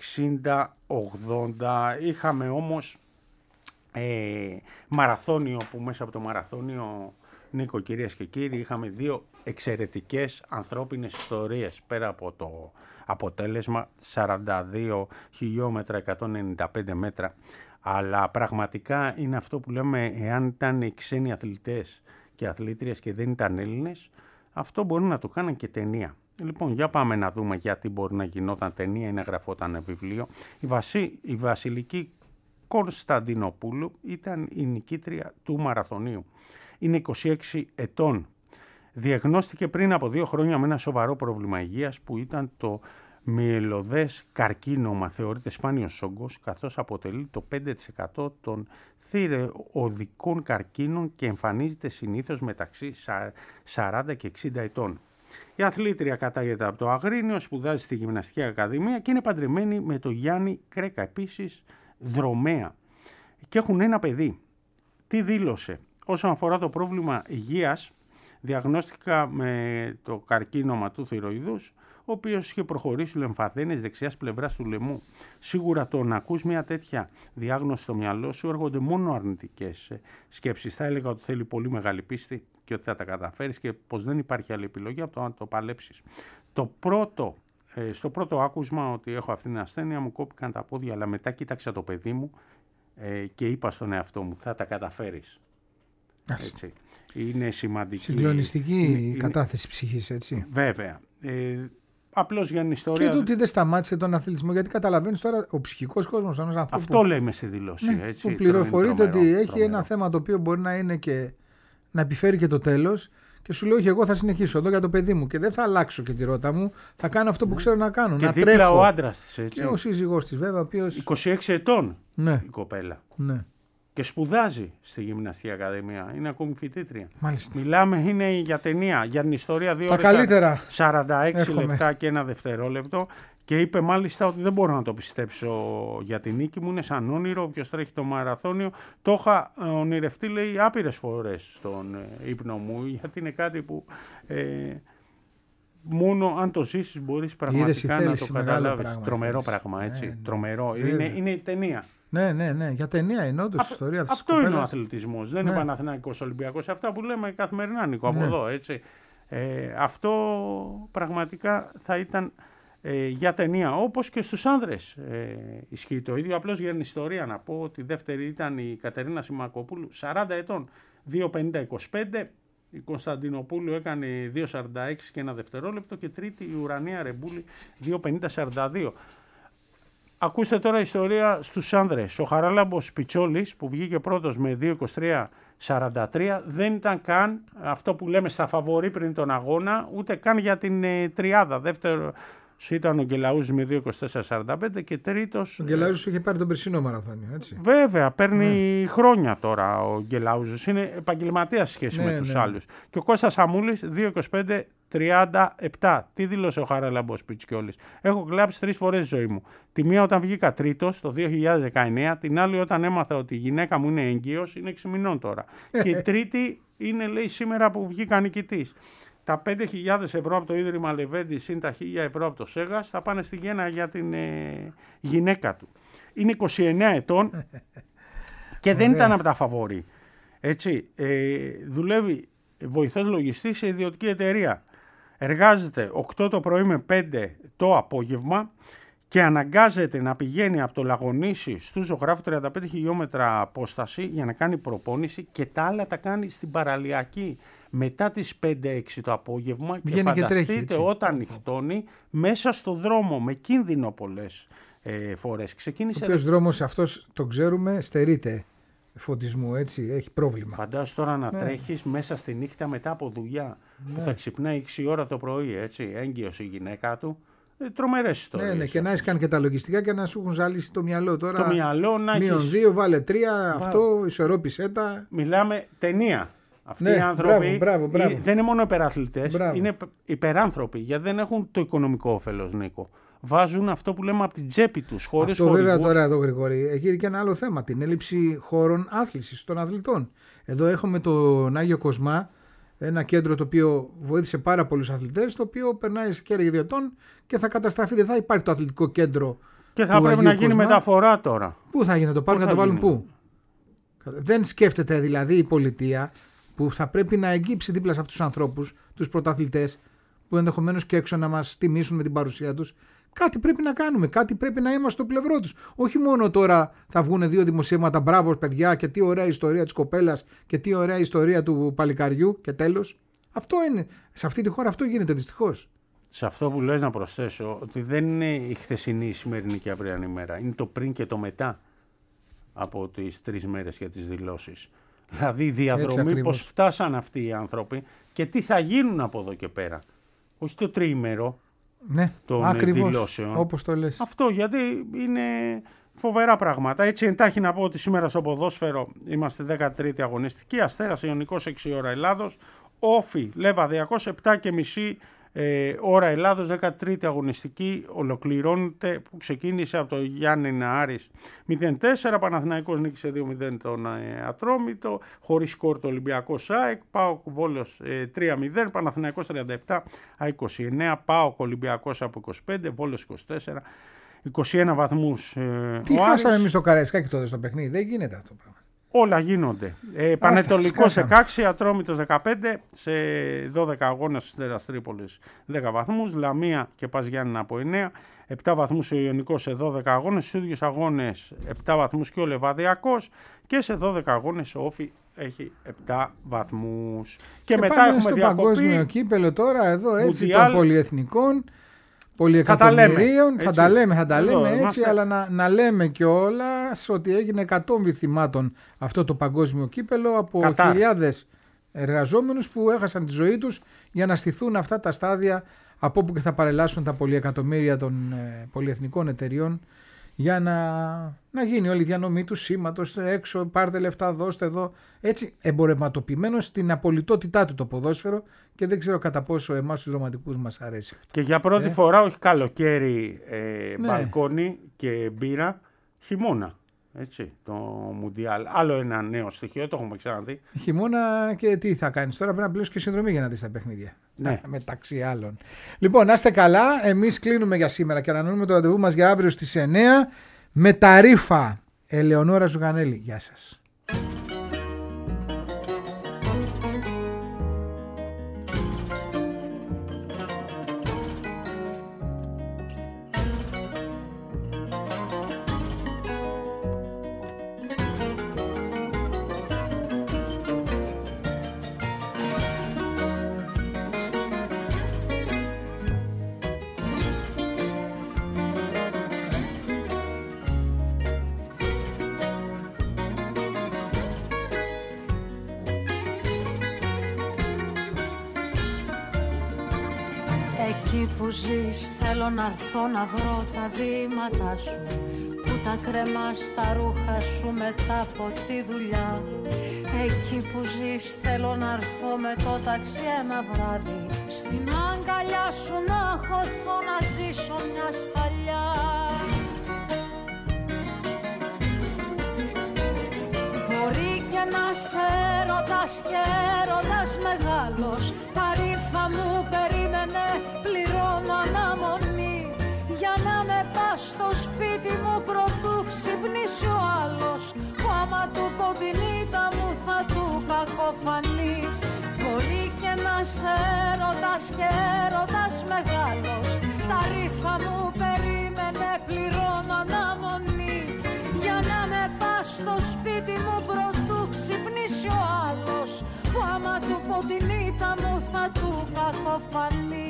60-80. Είχαμε όμως μαραθώνιο, που μέσα από το μαραθώνιο, Νίκο, κυρίες και κύριοι, είχαμε 2 εξαιρετικές ανθρώπινες ιστορίες πέρα από το αποτέλεσμα, 42 χιλιόμετρα, 195 μέτρα, αλλά πραγματικά είναι αυτό που λέμε, εάν ήταν οι ξένοι αθλητές και αθλήτριες και δεν ήταν Έλληνες, αυτό μπορεί να το κάνουν και ταινία. Λοιπόν, για πάμε να δούμε γιατί μπορεί να γινόταν ταινία ή να γραφόταν βιβλίο. Η Βασιλική Κωνσταντινοπούλου ήταν η νικήτρια του μαραθωνίου. Είναι 26 ετών. Διαγνώστηκε πριν από 2 χρόνια με ένα σοβαρό πρόβλημα υγείας που ήταν το μυελωδές καρκίνωμα. Θεωρείται σπάνιος όγκος, καθώς αποτελεί το 5% των θηρεοδικών καρκίνων και εμφανίζεται συνήθως μεταξύ 40 και 60 ετών. Η αθλήτρια κατάγεται από το Αγρίνιο, σπουδάζει στη Γυμναστική Ακαδημία και είναι παντρεμένη με τον Γιάννη Κρέκα, επίσης δρομέα. Και έχουν ένα παιδί. Τι δήλωσε? Όσον αφορά το πρόβλημα υγείας, διαγνώστηκα με το καρκίνωμα του θηροειδούς, ο οποίος είχε προχωρήσει λεμφαδένες δεξιάς πλευράς του λαιμού. Σίγουρα το να ακούς μια τέτοια διάγνωση στο μυαλό σου έρχονται μόνο αρνητικές σκέψεις. Θα έλεγα ότι θέλει πολύ μεγάλη πίστη και ότι θα τα καταφέρεις και πως δεν υπάρχει άλλη επιλογή από το να το παλέψεις. Στο πρώτο άκουσμα ότι έχω αυτήν την ασθένεια μου κόπηκαν τα πόδια, αλλά μετά κοίταξα το παιδί μου και είπα στον εαυτό μου θα τα καταφέρεις. Έτσι. Είναι σημαντική. Συγκλονιστική κατάθεση ψυχής, έτσι. Βέβαια. Απλώς για την ιστορία. Και το ότι δεν σταμάτησε τον αθλητισμό, γιατί καταλαβαίνεις τώρα ο ψυχικός κόσμος ενός ανθρώπου. Αυτό λέμε στη δήλωση. Ναι, έτσι, που πληροφορείται ότι έχει τρομερό. ένα θέμα το οποίο μπορεί να είναι και να επιφέρει και το τέλος. Και σου λέω, όχι, εγώ θα συνεχίσω εδώ για το παιδί μου και δεν θα αλλάξω και τη ρότα μου. Θα κάνω αυτό που ξέρω να κάνω. Και να δίπλα τρέχω. ο άντρας της, έτσι. Και ο σύζυγός της, βέβαια. 26 ετών ναι. η κοπέλα. Ναι. Και σπουδάζει στη Γυμναστική Ακαδημία. Είναι ακόμη φοιτήτρια. Μάλιστα. Μιλάμε, είναι για ταινία, για την ιστορία 2 τα καλύτερα. 46 Εύχομαι. λεπτά και 1 δευτερόλεπτο. Και είπε μάλιστα ότι δεν μπορώ να το πιστέψω για την νίκη μου, είναι σαν όνειρο, όποιος τρέχει το μαραθώνιο. Το είχα ονειρευτεί, λέει, άπειρες φορές στον ύπνο μου, γιατί είναι κάτι που μόνο αν το ζήσεις μπορείς πραγματικά να το καταλάβεις. Τρομερό πράγμα, έτσι. Ναι. Τρομερό. Είναι η ταινία. Ναι. Για ταινία είναι όντως η ιστορία αυτής. Αυτό είναι ο αθλητισμός. Δεν είναι Παναθηναϊκός Ολυμπιακός. Αυτά που λέμε καθημερινά, Νίκο, από εδώ, έτσι. Αυτό πραγματικά θα ήταν για ταινία, όπως και στους άνδρες ισχύει το ίδιο. Απλώς για την ιστορία να πω ότι η δεύτερη ήταν η Κατερίνα Σιμακοπούλου, 40 ετών, 2.50-25. Η Κωνσταντινοπούλου έκανε 2.46 και 1 δευτερόλεπτο και τρίτη η Ουρανία Ρεμπούλη 2.50-42. Ακούστε τώρα ιστορία στους άνδρες. Ο Χαράλαμπος Πιτσόλης που βγήκε πρώτος με 2.23-43 δεν ήταν καν αυτό που λέμε στα φαβορί πριν τον αγώνα, ούτε καν για την τριάδα. Δεύτερο ήταν ο Γκελαούζης με 2.24-45 και τρίτος... Ο Γκελαούζης είχε πάρει τον περσινό μαραθώνιο, έτσι. Βέβαια, παίρνει χρόνια τώρα ο Γκελαούζης. Είναι επαγγελματίας σχέση με τους άλλους. Και ο Κώστας Σαμούλης 2.25-37. Τι δήλωσε ο Χαράλαμπος Πιτσόλης? Έχω κλάψει 3 φορές ζωή μου. Τη μία όταν βγήκα τρίτος το 2019, την άλλη όταν έμαθα ότι η γυναίκα μου είναι έγκυος, είναι 6 μηνών τώρα. Και η τρίτη είναι, λέει, σήμερα που βγήκα νικητής. Τα 5.000 ευρώ από το Ίδρυμα Λεβέντη συν τα 1.000 ευρώ από το ΣΕΓΑΣ θα πάνε στη Γέννα για την γυναίκα του. Είναι 29 ετών και δεν ήταν από τα φαβορί. Έτσι, δουλεύει βοηθός λογιστής σε ιδιωτική εταιρεία. Εργάζεται 8 το πρωί με 5 το απόγευμα και αναγκάζεται να πηγαίνει από το Λαγονίσι στου Ζωγράφου 35 χιλιόμετρα απόσταση για να κάνει προπόνηση και τα άλλα τα κάνει στην παραλιακή μετά τις 5-6 το απόγευμα και φανταστείτε τρέχει, όταν νυχτώνει μέσα στο δρόμο με κίνδυνο πολλές φορές. Ξεκίνησε... Ο οποίος δρόμος αυτός, το ξέρουμε, στερείται φωτισμού, έτσι, έχει πρόβλημα. Φαντάσου τώρα να τρέχεις μέσα στη νύχτα μετά από δουλειά που θα ξυπνάει 6 ώρα το πρωί, έτσι, έγκυος η γυναίκα του. Τρομερές ιστορίες. Ναι, και να έχεις κάνει και τα λογιστικά και να σου έχουν ζαλίσει το μυαλό τώρα. Το μυαλό να έχεις... -2, βάλε 3, αυτό, ισορρόπησέ τα. Μιλάμε ταινία. Αυτοί οι άνθρωποι μπράβο. δεν είναι μόνο υπεραθλητές, είναι υπεράνθρωποι, γιατί δεν έχουν το οικονομικό όφελος, Νίκο. Βάζουν αυτό που λέμε από την τσέπη τους, χωρίς αυτό βέβαια τώρα εδώ, Γρηγόρη, έχει και ένα άλλο θέμα, την έλλειψη χώρων άθλησης των αθλητών. Εδώ έχουμε τον Άγιο Κοσμά, ένα κέντρο το οποίο βοήθησε πάρα πολλούς αθλητές, το οποίο περνάει σε χέρια ιδιωτών και θα καταστραφεί. Δεν θα υπάρχει το αθλητικό κέντρο. Και θα πρέπει να γίνει μεταφορά τώρα. Πού θα γίνει, να το πάρουν και να το βάλουν πού? Δεν σκέφτεται δηλαδή η πολιτεία που θα πρέπει να εγγύψει δίπλα σε αυτούς τους ανθρώπους, τους πρωταθλητές, που ενδεχομένως και έξω να μας τιμήσουν με την παρουσία τους. Κάτι πρέπει να κάνουμε, κάτι πρέπει να είμαστε στο πλευρό τους. Όχι μόνο τώρα θα βγουν 2 δημοσίευματα, μπράβο παιδιά, και τι ωραία ιστορία της κοπέλας και τι ωραία ιστορία του παλικαριού και τέλος. Αυτό είναι. Σε αυτή τη χώρα αυτό γίνεται δυστυχώς. Σε αυτό που λες να προσθέσω ότι δεν είναι η χθεσινή, η σημερινή και η αυριανή μέρα. Είναι το πριν και το μετά από τις 3 μέρες για τις δηλώσεις. Δηλαδή η διαδρομή, πώς φτάσαν αυτοί οι άνθρωποι και τι θα γίνουν από εδώ και πέρα. Όχι το τριήμερο των δηλώσεων. Όπως το λες. Αυτό, γιατί είναι φοβερά πράγματα. Έτσι εντάχει να πω ότι σήμερα στο ποδόσφαιρο είμαστε 13η αγωνιστική. Αστέρας Ιωνικός 6 ώρα Ελλάδος. Όφι Λεβαδιακός 7.30 ώρα Ελλάδος, 13η αγωνιστική ολοκληρώνεται, που ξεκίνησε από το Γιάννενα Άρης 0-4, Παναθηναϊκός νίκησε 2-0 τον Ατρόμητο, χωρίς σκορ το Ολυμπιακός ΑΕΚ, ΠΑΟΚ Βόλος 3-0, Παναθηναϊκός 37-29, ΠΑΟΚ Ολυμπιακός από 25, Βόλος 24, 21 βαθμούς. Τι χάσαμε εμείς το Καραϊσκάκι τότε στο παιχνίδι, δεν γίνεται αυτό το πράγμα. Όλα γίνονται. Πανετολικός 16, Ατρόμητος 15, σε 12 αγώνες Αστέρας Τρίπολης 10 βαθμούς, Λαμία και Πας Γιάννενα από 9, 7 βαθμούς ο Ιωνικός σε 12 αγώνες, στους ίδιους αγώνες 7 βαθμούς και ο Λεβαδιακός και σε 12 αγώνες ο Όφι έχει 7 βαθμούς. Και μετά έχουμε διακοπή. Παγκόσμιο κύπελο τώρα εδώ έτσι των πολυεθνικών. Πολυεκατομμυρίων, θα τα λέμε έτσι, είμαστε... αλλά να λέμε κιόλας ότι έγινε 100 θυμάτων αυτό το παγκόσμιο κύπελο από χιλιάδες εργαζόμενους που έχασαν τη ζωή τους για να στηθούν αυτά τα στάδια από όπου και θα παρελάσουν τα πολυεκατομμύρια των πολυεθνικών εταιριών για να γίνει όλη η διανομή του σήματος έξω, πάρτε λεφτά, δώστε εδώ. Έτσι εμπορευματοποιημένο στην απολυτότητά του το ποδόσφαιρο και δεν ξέρω κατά πόσο εμάς τους ρομαντικούς μας αρέσει αυτό. Και για πρώτη φορά, όχι καλοκαίρι, μπαλκόνι και μπύρα, χειμώνα. Έτσι, το Μουντιάλ. Άλλο ένα νέο στοιχείο, το έχουμε ξαναδεί. Χειμώνα και τι θα κάνεις τώρα, πρέπει να πληρώσεις και συνδρομή για να δεις τα παιχνίδια. Ναι. Μεταξύ άλλων. Λοιπόν, να είστε καλά. Εμείς κλείνουμε για σήμερα και ανανοούμε το ραντεβού μας για αύριο στις 9 με τα Ρήφα. Ελεονόρα Ζουγανέλη. Γεια σας. Εκεί που ζεις θέλω να έρθω να βρω τα βήματα σου, που τα κρεμάς τα ρούχα σου μετά από τη δουλειά. Εκεί που ζεις θέλω να έρθω με το ταξί ένα βράδυ, στην αγκαλιά σου να χωθώ να ζήσω μια σταλιά. Μπορεί και να σε έρωτας και έρωτας μεγάλος, τα ρήφα μου περίμενε, πληρώνω αναμονή, για να με πας στο σπίτι μου προτού ξυπνήσει ο άλλος, που άμα του πω την ήττα μου θα του κακοφανεί. Μπορεί και να σε έρωτας και έρωτας μεγάλος, τα ρήφα μου περίμενε, πληρώνω αναμονή, για να με πας στο σπίτι μου προτού ξυπνήσει ο άλλος, που άμα του πω την ήττα μου θα του κακοφανεί.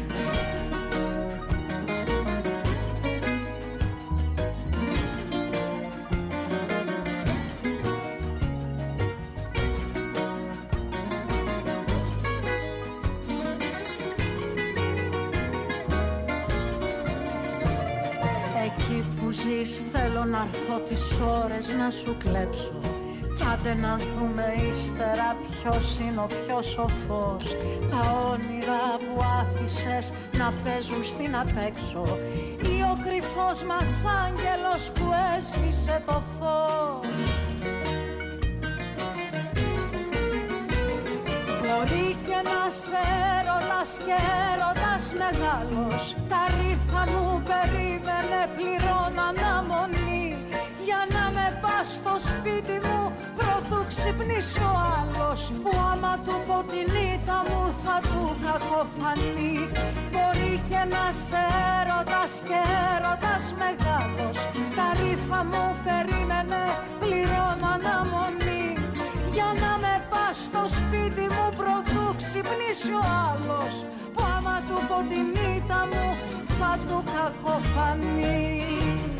Εκεί που ζεις θέλω να έρθω τις ώρες να σου κλέψω, κι άντε να δούμε ύστερα ποιος είναι ο πιο σοφός. Τα όνειρα που άφησες να παίζουν στην απέξω, ή ο κρυφός μας άγγελος που έσβησε το φως. Μπορεί και να σε έρωτας και έρωτας μεγάλος, τα ρήφα μου περίμενε, πληρώνω αναμονή, για να με πας στο σπίτι μου προτού ξυπνήσει ο άλλος, που άμα του πω την ήττα μου θα του κακοφανεί. Μπορεί και να σε έρωτας και έρωτας μεγάλος, τα ρήφα μου περίμενε, πληρώνω αναμονή, για να με πας στο σπίτι μου προτού ξυπνήσει ο άλλος, που άμα του πω την ήττα μου θα του κακοφανεί.